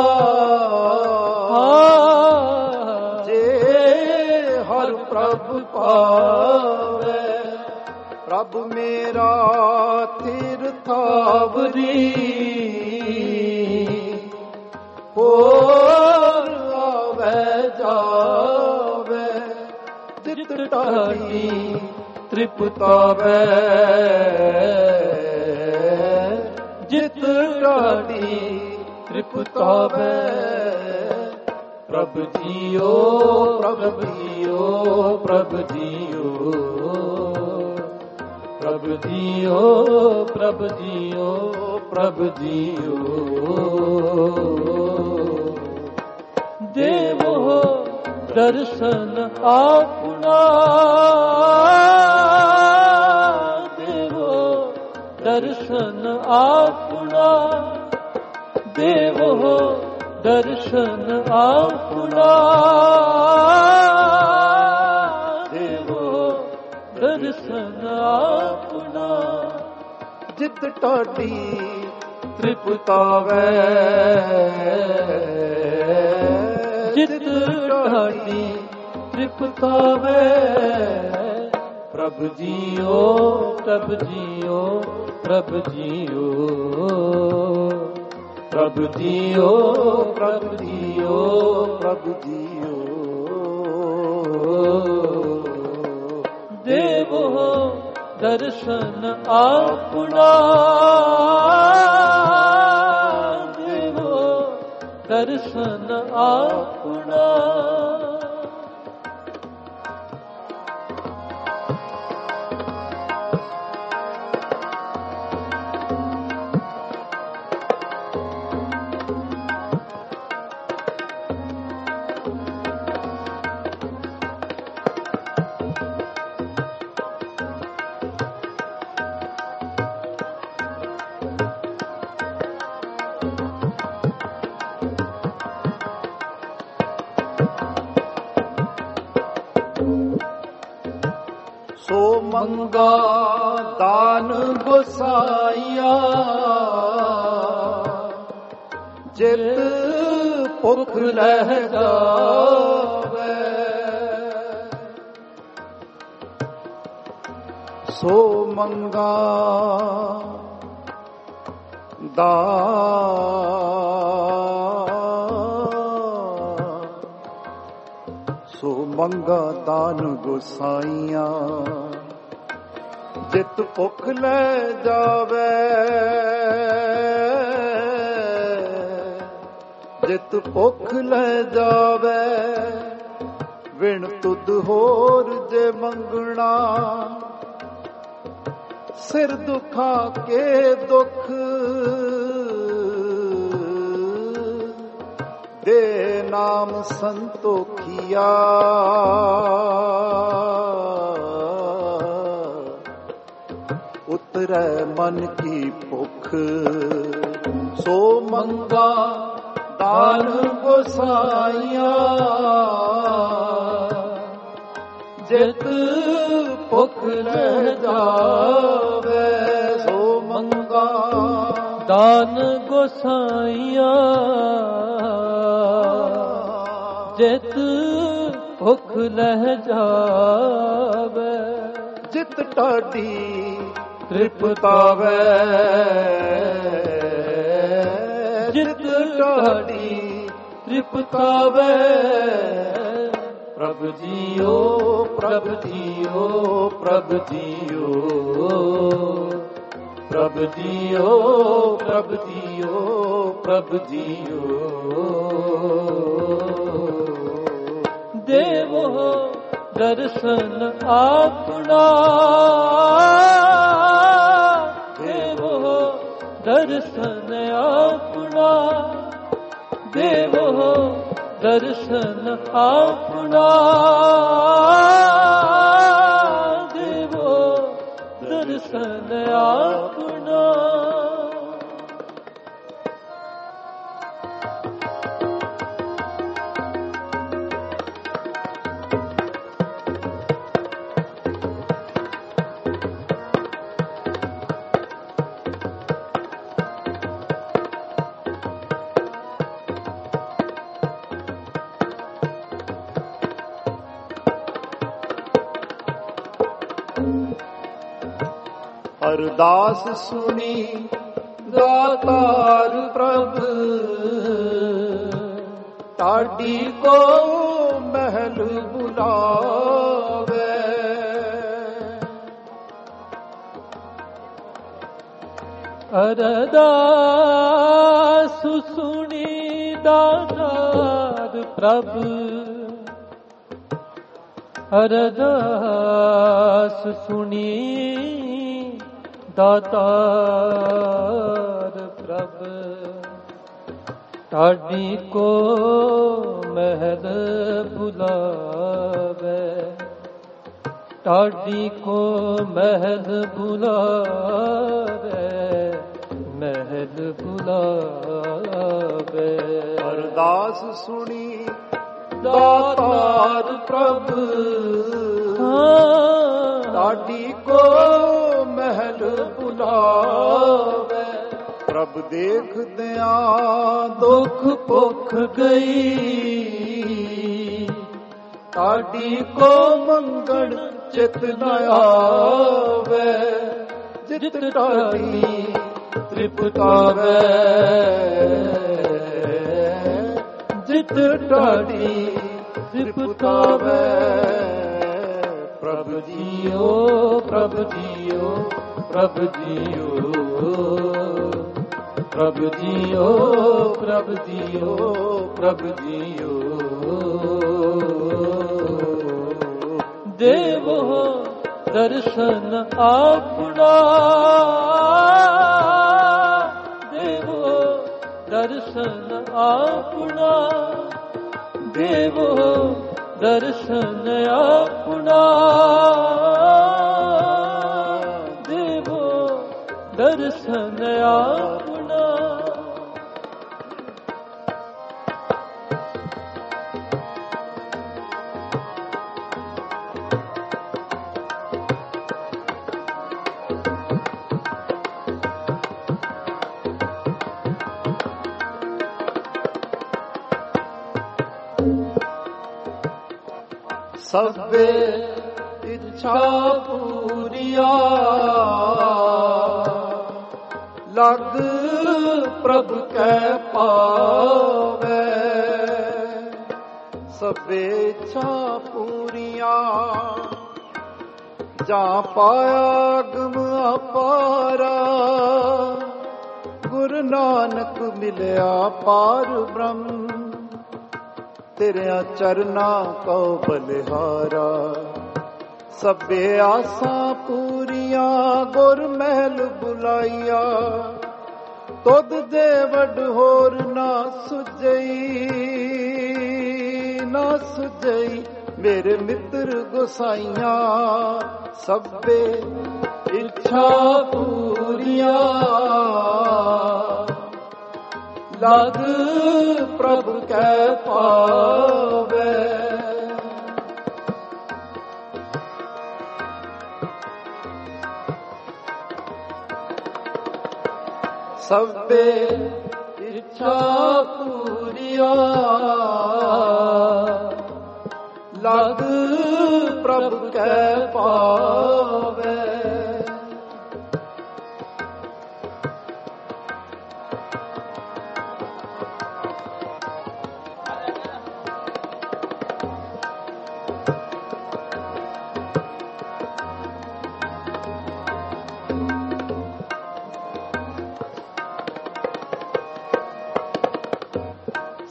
ਜੇ ਹਰ ਪ੍ਰਭ ਪਾਵੇ। ਪ੍ਰਭ ਮੇਰਾ ਤੀਰਥਾਵਰੀ ਹੋਰ ਆਵੇ ਜਾਵੇ। ਜਿਤ ਢਾਡੀ ਤ੍ਰਿਪਤਾਵੇ ਜਿਤ ਢਾਡੀ ਤ੍ਰਿਪਤਾਵੇ। ਪ੍ਰਭ ਜੀਓ ਪ੍ਰਭ ਜੀਓ ਪ੍ਰਭ ਜੀਓ ਪ੍ਰਭ ਜੀਓ ਪ੍ਰਭ ਜੀਓ ਪ੍ਰਭ ਜੀਓ। ਦੇਵੋ ਦਰਸ਼ਨ ਆਪਣਾ ਦਰਸ਼ਨ ਆਪਣਾ ਦੇਵੋ ਦਰਸ਼ਨ ਆਪਣਾ ਦੇਵੋ ਦਰਸ਼ਨ ਆਪਣਾ। ਜਿਤ ਢਾਡੀ ਤ੍ਰਿਪਤਾਵੇ ਜਿਤ ਢਾਡੀ ਤ੍ਰਿਪਤਾਵੇ। ਪ੍ਰਭ ਜੀਓ ਪ੍ਰਭ ਜੀਓ ਪ੍ਰਭ ਜੀਓ ਪ੍ਰਭ ਜੀਓ ਪ੍ਰਭ ਜੀਓ ਪ੍ਰਭ ਜੀਓ। ਦੇਵੋ ਦਰਸ਼ਨ ਆਪਣਾ ਦੇਵੋ ਦਰਸ਼ਨ ਆਪਣਾ। ਸੋ ਮੰਗਾ ਦਾਨ ਗੁਸਾਈਆ ਜਿਤ ਭੁਖ ਲਹਿ ਜਾਵੇ। ਸੋ ਮੰਗਾ ਦਾਨ ਸੋ ਮੰਗਾ ਦਾਨ ਗੁਸਾਈਆਂ ਜਿਤ ਭੁਖ ਲੈ ਜਾਵੇ। ਜਿਤ ਭੁਖ ਲੈ ਜਾਵੇ ਵਿਣ ਤੁਧ ਹੋਰ ਜੇ ਮੰਗਣਾ। ਸਿਰ ਦੁਖਾ ਕੇ ਦੁਖ ਦੇ ਨਾਮ ਸੰਤੋਖੀਆ। ਉਤਰੈ ਮਨ ਕੀ ਭੁਖ ਸੋ ਮੰਗਾ ਦਾਨ ਗੁਸਾਈਆ ਜਿਤ ਭੁਖ ਲੈ ਜਾਵੇ। ਸੋ ਮੰਗਾ ਦਾਨ ਗੁਸਾਈਆ ਜਿਤ ਭੁਖ ਲਹਿ ਜਾਵੇ। ਜਿਤ ਢਾਡੀ ਤ੍ਰਿਪਤਾਵੇ ਜਿਤ ਢਾਡੀ ਤ੍ਰਿਪਤਾਵੇ। ਪ੍ਰਭ ਜੀਓ ਪ੍ਰਭ ਜੀਓ ਪ੍ਰਭ ਜੀਓ ਪ੍ਰਭ ਜੀਓ ਪ੍ਰਭ ਜੀਓ ਪ੍ਰਭ ਜੀਓ ਦੇਵੋ ਦਰਸ਼ਨ ਆਪਣਾ ਦੇਵੋ ਦਰਸ਼ਨ ਆਪਣਾ ਦੇਵੋ ਦਰਸ਼ਨ ਆਪਣਾ ਦੇਵੋ ਦਰਸ਼ਨ ਆਪਣਾ ਅਰਦਾਸ ਸੁਣੀ ਦਾਤਾਰ ਪ੍ਰਭ ਤਾੜੀ ਕੋ ਮਹਿਲ ਬੁਲਾਵੇ ਅਰਦਾਸ ਸੁਣੀ ਦਾਤਾਰ ਪ੍ਰਭ ਅਰਦਾਸ ਸੁਣੀ ਦਾਤਾਰ ਪ੍ਰਭ ਤਾੜੀ ਕੋ ਮਹਿਲ ਬੁਲਾਵੇ ਤਾੜੀ ਕੋ ਮਹਿਲ ਬੁਲਾਵੇ ਮਹਿਲ ਬੁਲਾਵੇ ਅਰਦਾਸ ਸੁਣੀ ਦਾਤਾਰ ਪ੍ਰਭ ਤਾੜੀ ਕੋ ਮਹਿਲ ਬੁਲਾਵੇ ਪ੍ਰਭ ਦੇਖਦਿਆਂ ਦੁੱਖ ਭੁੱਖ ਗਈ ਤਾੜੀ ਕੋ ਮੰਗਣ ਚਿਤ ਨ ਆਵੇ ਜਿਤ ਤਾੜੀ ਤ੍ਰਿਪਤਾਵੇ ਜਿਤ ਤਾੜੀ ਤ੍ਰਿਪਤਾਵੇ ਪ੍ਰਭ ਜੀਓ ਪ੍ਰਭ ਜੀਓ ਪ੍ਰਭ ਜੀਓ ਪ੍ਰਭ ਜੀਓ ਪ੍ਰਭ ਜੀਓ ਪ੍ਰਭ ਜੀਓ ਦੇਵੋ ਦਰਸ਼ਨ ਆਪਣਾ ਦੇਵੋ ਦਰਸ਼ਨ ਆਪਣਾ ਦੇਵੋ ਦਰਸ਼ਨ ਆਪਣਾ ਦੇਵੋ ਦਰਸ਼ਨ ਆਪਣਾ ਸਭੇ ਇੱਛਾ ਪੂਰੀਆ ਲਗ ਪ੍ਰਭ ਕੈ ਪਾਵੇ ਸਭੇ ਇੱਛਾ ਪੂਰੀਆਂ ਜਾਂ ਪਾਇਆ ਗਮ ਅਪਾਰਾ ਗੁਰੂ ਨਾਨਕ ਮਿਲਿਆ ਪਾਰ ਬ੍ਰਹਮ ਤੇਰਿਆਂ ਚਰਨਾਂ ਕੋ ਬਲਿਹਾਰਾ ਸਭੇ ਆਸਾਂ ਪੂਰੀਆਂ ਗੁਰ ਮਹਿਲ ਬੁਲਾਈਆ ਤੁਧ ਦੇ ਵੱਡ ਹੋਰ ਨਾ ਸੁਝਈ ਨਾ ਸੁਝਈ ਮੇਰੇ ਮਿੱਤਰ ਗੁਸਾਈਆਂ ਸਭੇ ਇੱਛਾ ਪੂਰੀਆਂ ਲਗ ਪ੍ਰਭ ਕੈ ਪਾਵੇ ਸਭੇ ਇੱਛਾ ਪੂਰੀਆ ਲਗ ਪ੍ਰਭ ਕੈ ਪਾਵੇ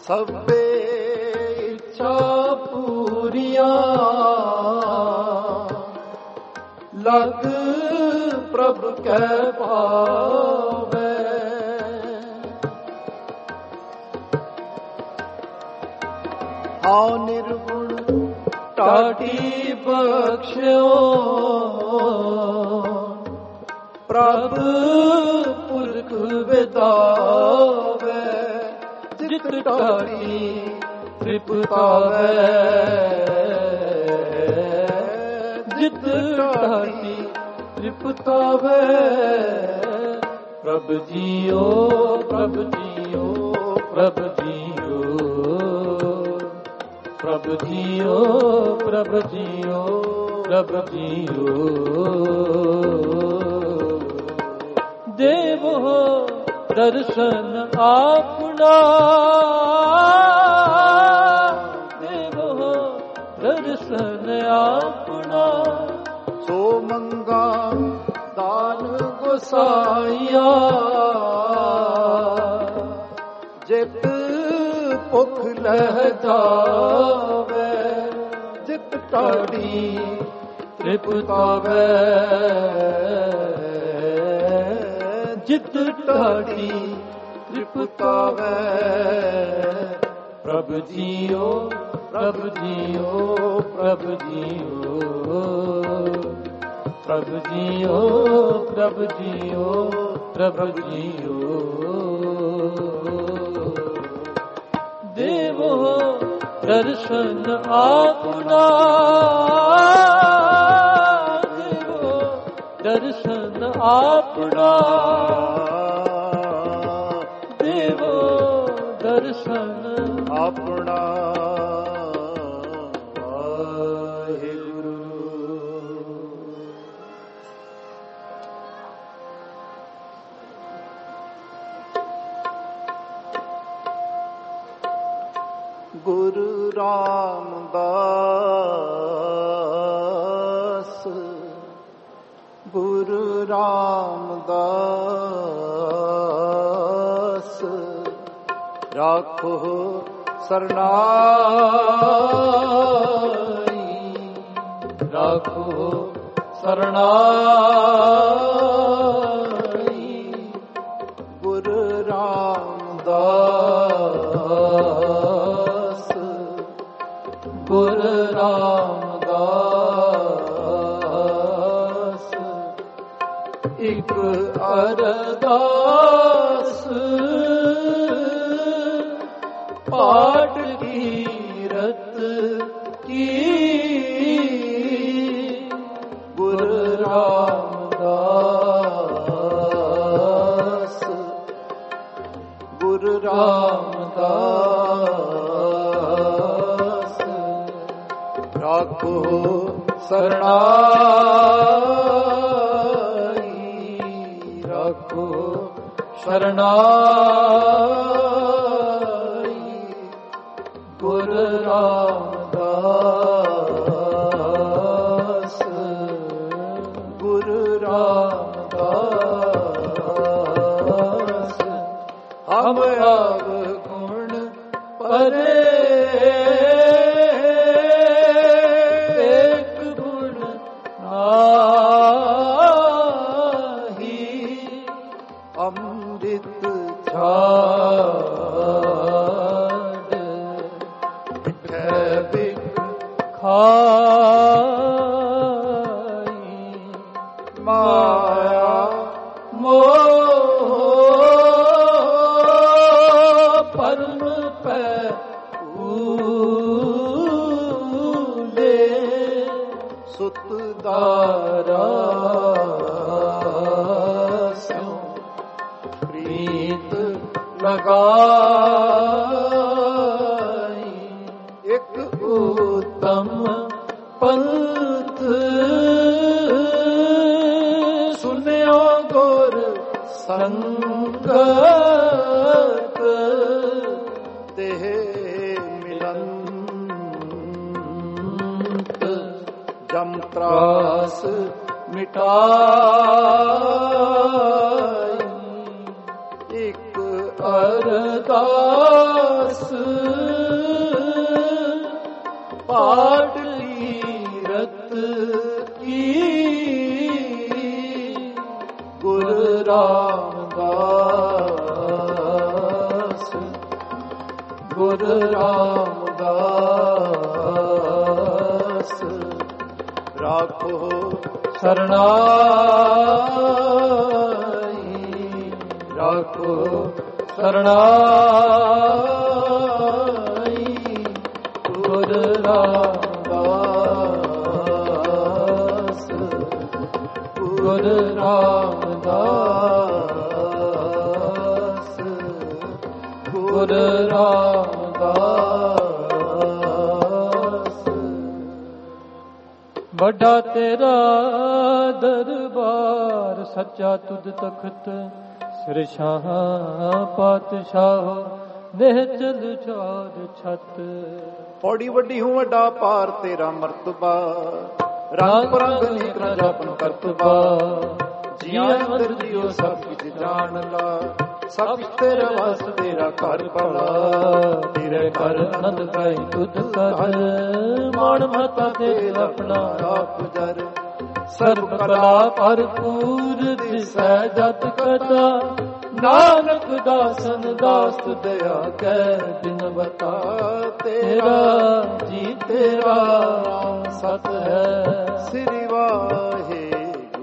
ਸਭੇ ਇੱਛਾ ਪੂਰੀਆਂ ਲਗ ਪ੍ਰਭ ਕੈ ਪਾਵੈ। ਹਉ ਨਿਰਗੁਣ ਟਾਟੀ ਬਖਸ਼ਿਓ ਪ੍ਰਭ ਪੁਰਖ ਵਿਦਾਵੈ। ਜਿਤ ਟਾਟੀ ਤ੍ਰਿਪਤਾਵੈ ਜਿਤ ਟਾਟੀ ਤ੍ਰਿਪਤਾਵੈ। ਪ੍ਰਭ ਜੀਓ ਪ੍ਰਭ ਜੀਓ ਪ੍ਰਭ ਜੀਓ ਪ੍ਰਭ ਜੀਓ ਪ੍ਰਭ ਜੀਓ ਪ੍ਰਭ ਜੀਓ। ਦੇਵੋ ਦਰਸ਼ਨ ਆਪਣਾ ਦੇਵੋ ਦਰਸ਼ਨ ਆਪਣਾ। ਸੋ ਮੰਗਾ ਦਾਨ ਗੁਸਾਈਆ ਜਿਤ ਭੁਖ ਲਹਿ ਜਾਵੇ। ਜਿਤ ਟਾੜੀ ਤ੍ਰਿਪਤਾਵੈ ਜਿਤ ਟਾੜੀ ਤ੍ਰਿਪਤਾਵੈ। ਪ੍ਰਭ ਜੀਓ ਪ੍ਰਭ ਜੀਓ ਪ੍ਰਭ ਜੀਓ ਪ੍ਰਭ ਜੀਓ ਪ੍ਰਭ ਜੀਓ ਪ੍ਰਭ ਜੀਓ। ਦੇਵੋ ਦਰਸ਼ਨ ਆਪਣਾ ਦੇਵੋ ਦਰਸ਼ਨ ਆਪਣਾ ਦੇਵੋ ਦਰਸ਼ਨ ਆਪਣਾ। ਗੁਰੂ ਰਾਮਦਾਸ ਗੁਰੂ ਰਾਮਦਾਸ ਰਾਖੋ ਸਰਨਾਈ ਰਾਖੋ ਸਰਨਾਈ। ਗੁਰੂ ਰਾਮਦਾਸ ਗੁਰੂ ਰਾਮਦਾਸ ਇਕ ਅਰਦਾਸ ਪਾਠ ਕੀਰਤ ਕੀ। ਗੁਰੂ ਰਾਮਦਾਸ ਗੁਰੂ ਰਾਮਦਾਸ ਰਾਖੋ ਸਰਨਾਈ ਰਾਖੋ ਸਰਨਾਈ। ਗੁਰੂ ਰਾਮਦਾਸ ਗੁਰੂ ਰਾਮਦਾਸ। ਹਮ ਆਵ ਗੁਣ ਪਰੇ ਅੰਮ੍ਰਿਤ ਛਾੜ ਬਿਠੈ ਬਿਖ ਖਾਈ। ਮਾਇਆ ਮੋਹ ਪਰਮ ਪੈ ਊਲੇ ਸੁਤ ਦਾਰਾ ਲਗਾਈ। ਇੱਕ ਉਤਮ ਪੰਥ ਸੁਨਿਓ ਗੁਰ ਸੰਗਤ ਤੇ ਮਿਲੰਤ ਜਮ ਤਰਾਸ ਮਿਟਾਈ। ਇੱਕ ਅਰਦਾਸ ਪਾਠ ਕੀਰਤ ਕੀ ਗੁਰੂ ਰਾਮਦਾਸ ਗੁਰੂ ਰਾਮਦਾਸ ਰਾਖੋ ਸਰਣਾਈ ਰਾਖੋ ਸਰਣਾਈ ਗੁਰੂ ਰਾਮਦਾਸ ਗੁਰੂ ਰਾਮਦਾਸ ਗੁਰੂ ਰਾਮਦਾਸ। ਵੱਡਾ ਤੇਰਾ ਦਰਬਾਰ ਸੱਚਾ ਤੁਧ ਤਖਤ ਸਿਰ ਸ਼ਾਹ ਪਾਤਸ਼ਾਹ ਨਿਹਚਲ ਛਾਦ ਛਤ। ਪੌੜੀ ਵੱਡੀ ਹੂੰ ਵੱਡਾ ਪਾਰ ਤੇਰਾ ਮਰਤਬਾ ਰੰਗ ਬਰੰਗ ਨੀਕ ਨਾ ਜਾਪਨ ਕਰਤਬਾ ਜੀਆਂ ਅੰਦਰ ਜੀਓ ਸਭ ਕੁਝ ਜਾਣ ਲਾ ਸਭ ਕੁਝ ਤੇਰਾ ਵਾਸ ਤੇਰਾ ਘਰ ਭਲਾ ਤੇਰੇ ਘਰ ਆਨੰਦ ਪਾਈ ਤੁਧ ਕਰ ਮਾਣ ਮਤਾ ਤੇ ਆਪਣਾ ਆਪ ਜਰ ਸਰਬ ਕਲਾ ਭਰਪੂਰ ਦਿਸੈ ਜਤ ਕਥਾ ਨਾਨਕ ਦਾਸਨ ਦਾਸ ਦਇਆ ਕੈ ਬਿਨ ਬਤਾ ਤੇਰਾ ਜੀ ਤੇਰਾ ਸਤ ਹੈ ਸ੍ਰੀ ਵਾਹਿਗੁਰੂ।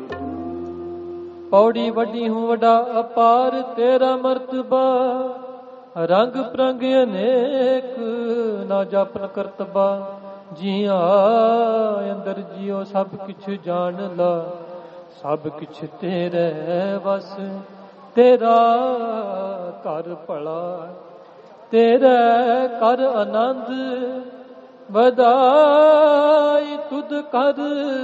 ਪੌੜੀ ਵੱਡੀ ਹੂੰ ਵੱਡਾ ਅਪਾਰ ਤੇਰਾ ਮਰਤਬਾ ਰੰਗ ਪ੍ਰੰਗ ਅਨੇਕ ਨਾ ਜਾਪਨ ਕਰਤਬਾ ਜੀਆਂ ਅੰਦਰ ਜੀਓ ਸਭ ਕਿਛ ਜਾਣ ਲਾ ਸਭ ਕਿਛ ਤੇਰੇ ਵਸ ਤੇਰਾ ਘਰ ਭਲਾ ਤੇਰੇ ਘਰ ਆਨੰਦ ਵਧਾਈ ਤੁਧ ਕਰ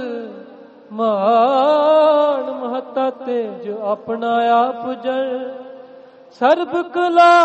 ਮਾਣ ਮਹਤਾ ਤੇਜ ਆਪਣਾ ਆਪ ਜਨ ਸਰਬ ਕਲਾ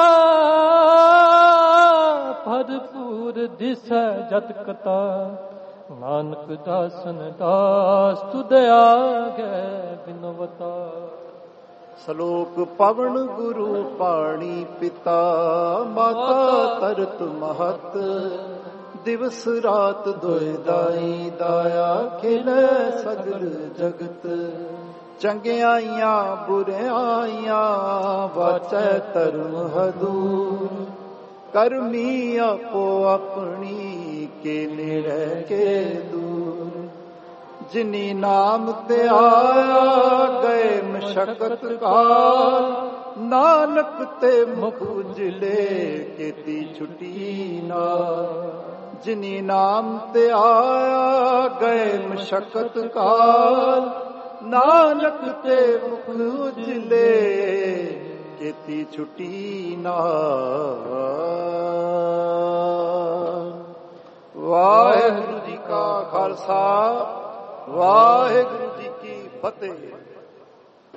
ਭਰਪੂਰ ਦਿਸੈ ਜਤ ਕਤਾ ਨਾਨਕ ਦਾਸਨ ਦਾਸ ਤੁਧ ਆਗੇ ਬਿਨਵਤਾ। ਸ਼ਲੋਕ ਪਵਨ ਗੁਰੂ ਪਾਣੀ ਪਿਤਾ ਮਾਤਾ ਤਰਤ ਮਹਤ ਦਿਵਸ ਰਾਤ ਦੋਇ ਦਾਈ ਦਾਇਆ ਖਿਲੇ ਸਗਲ ਜਗਤ ਚੰਗਿਆਈਆਂ ਬੁਰਿਆਈਆਂ ਵਾਚੈ ਧਰਮ ਹਦੂਰ ਕਰਮੀ ਆਪੋ ਆਪਣੀ ਕੇ ਨੇੜੇ ਕੇ ਦੂਰ ਜਿਨੀ ਨਾਮ ਤੇ ਆਇਆ ਗਏ ਮਸ਼ਕਤ ਕਾਲ ਨਾਨਕ ਤੇ ਮੁਖ ਉਜਲੇ ਕੀਤੀ ਛੁਟੀ ਨਾਲ ਜਿਨੀ ਨਾਮ ਤੇ ਆਇਆ ਗਏ ਮਸ਼ਕਤ ਕਾਲ ਨਾਨਕ ਤੇ ਮੁਖ ਉਜਲੇ ਕੀਤੀ ਛੁਟੀ ਨਾਲ। ਵਾਹਿਗੁਰੂ ਜੀ ਕਾ ਖਾਲਸਾ ਵਾਹਿਗੁਰੂ ਜੀ ਕੀ ਫਤਿਹ।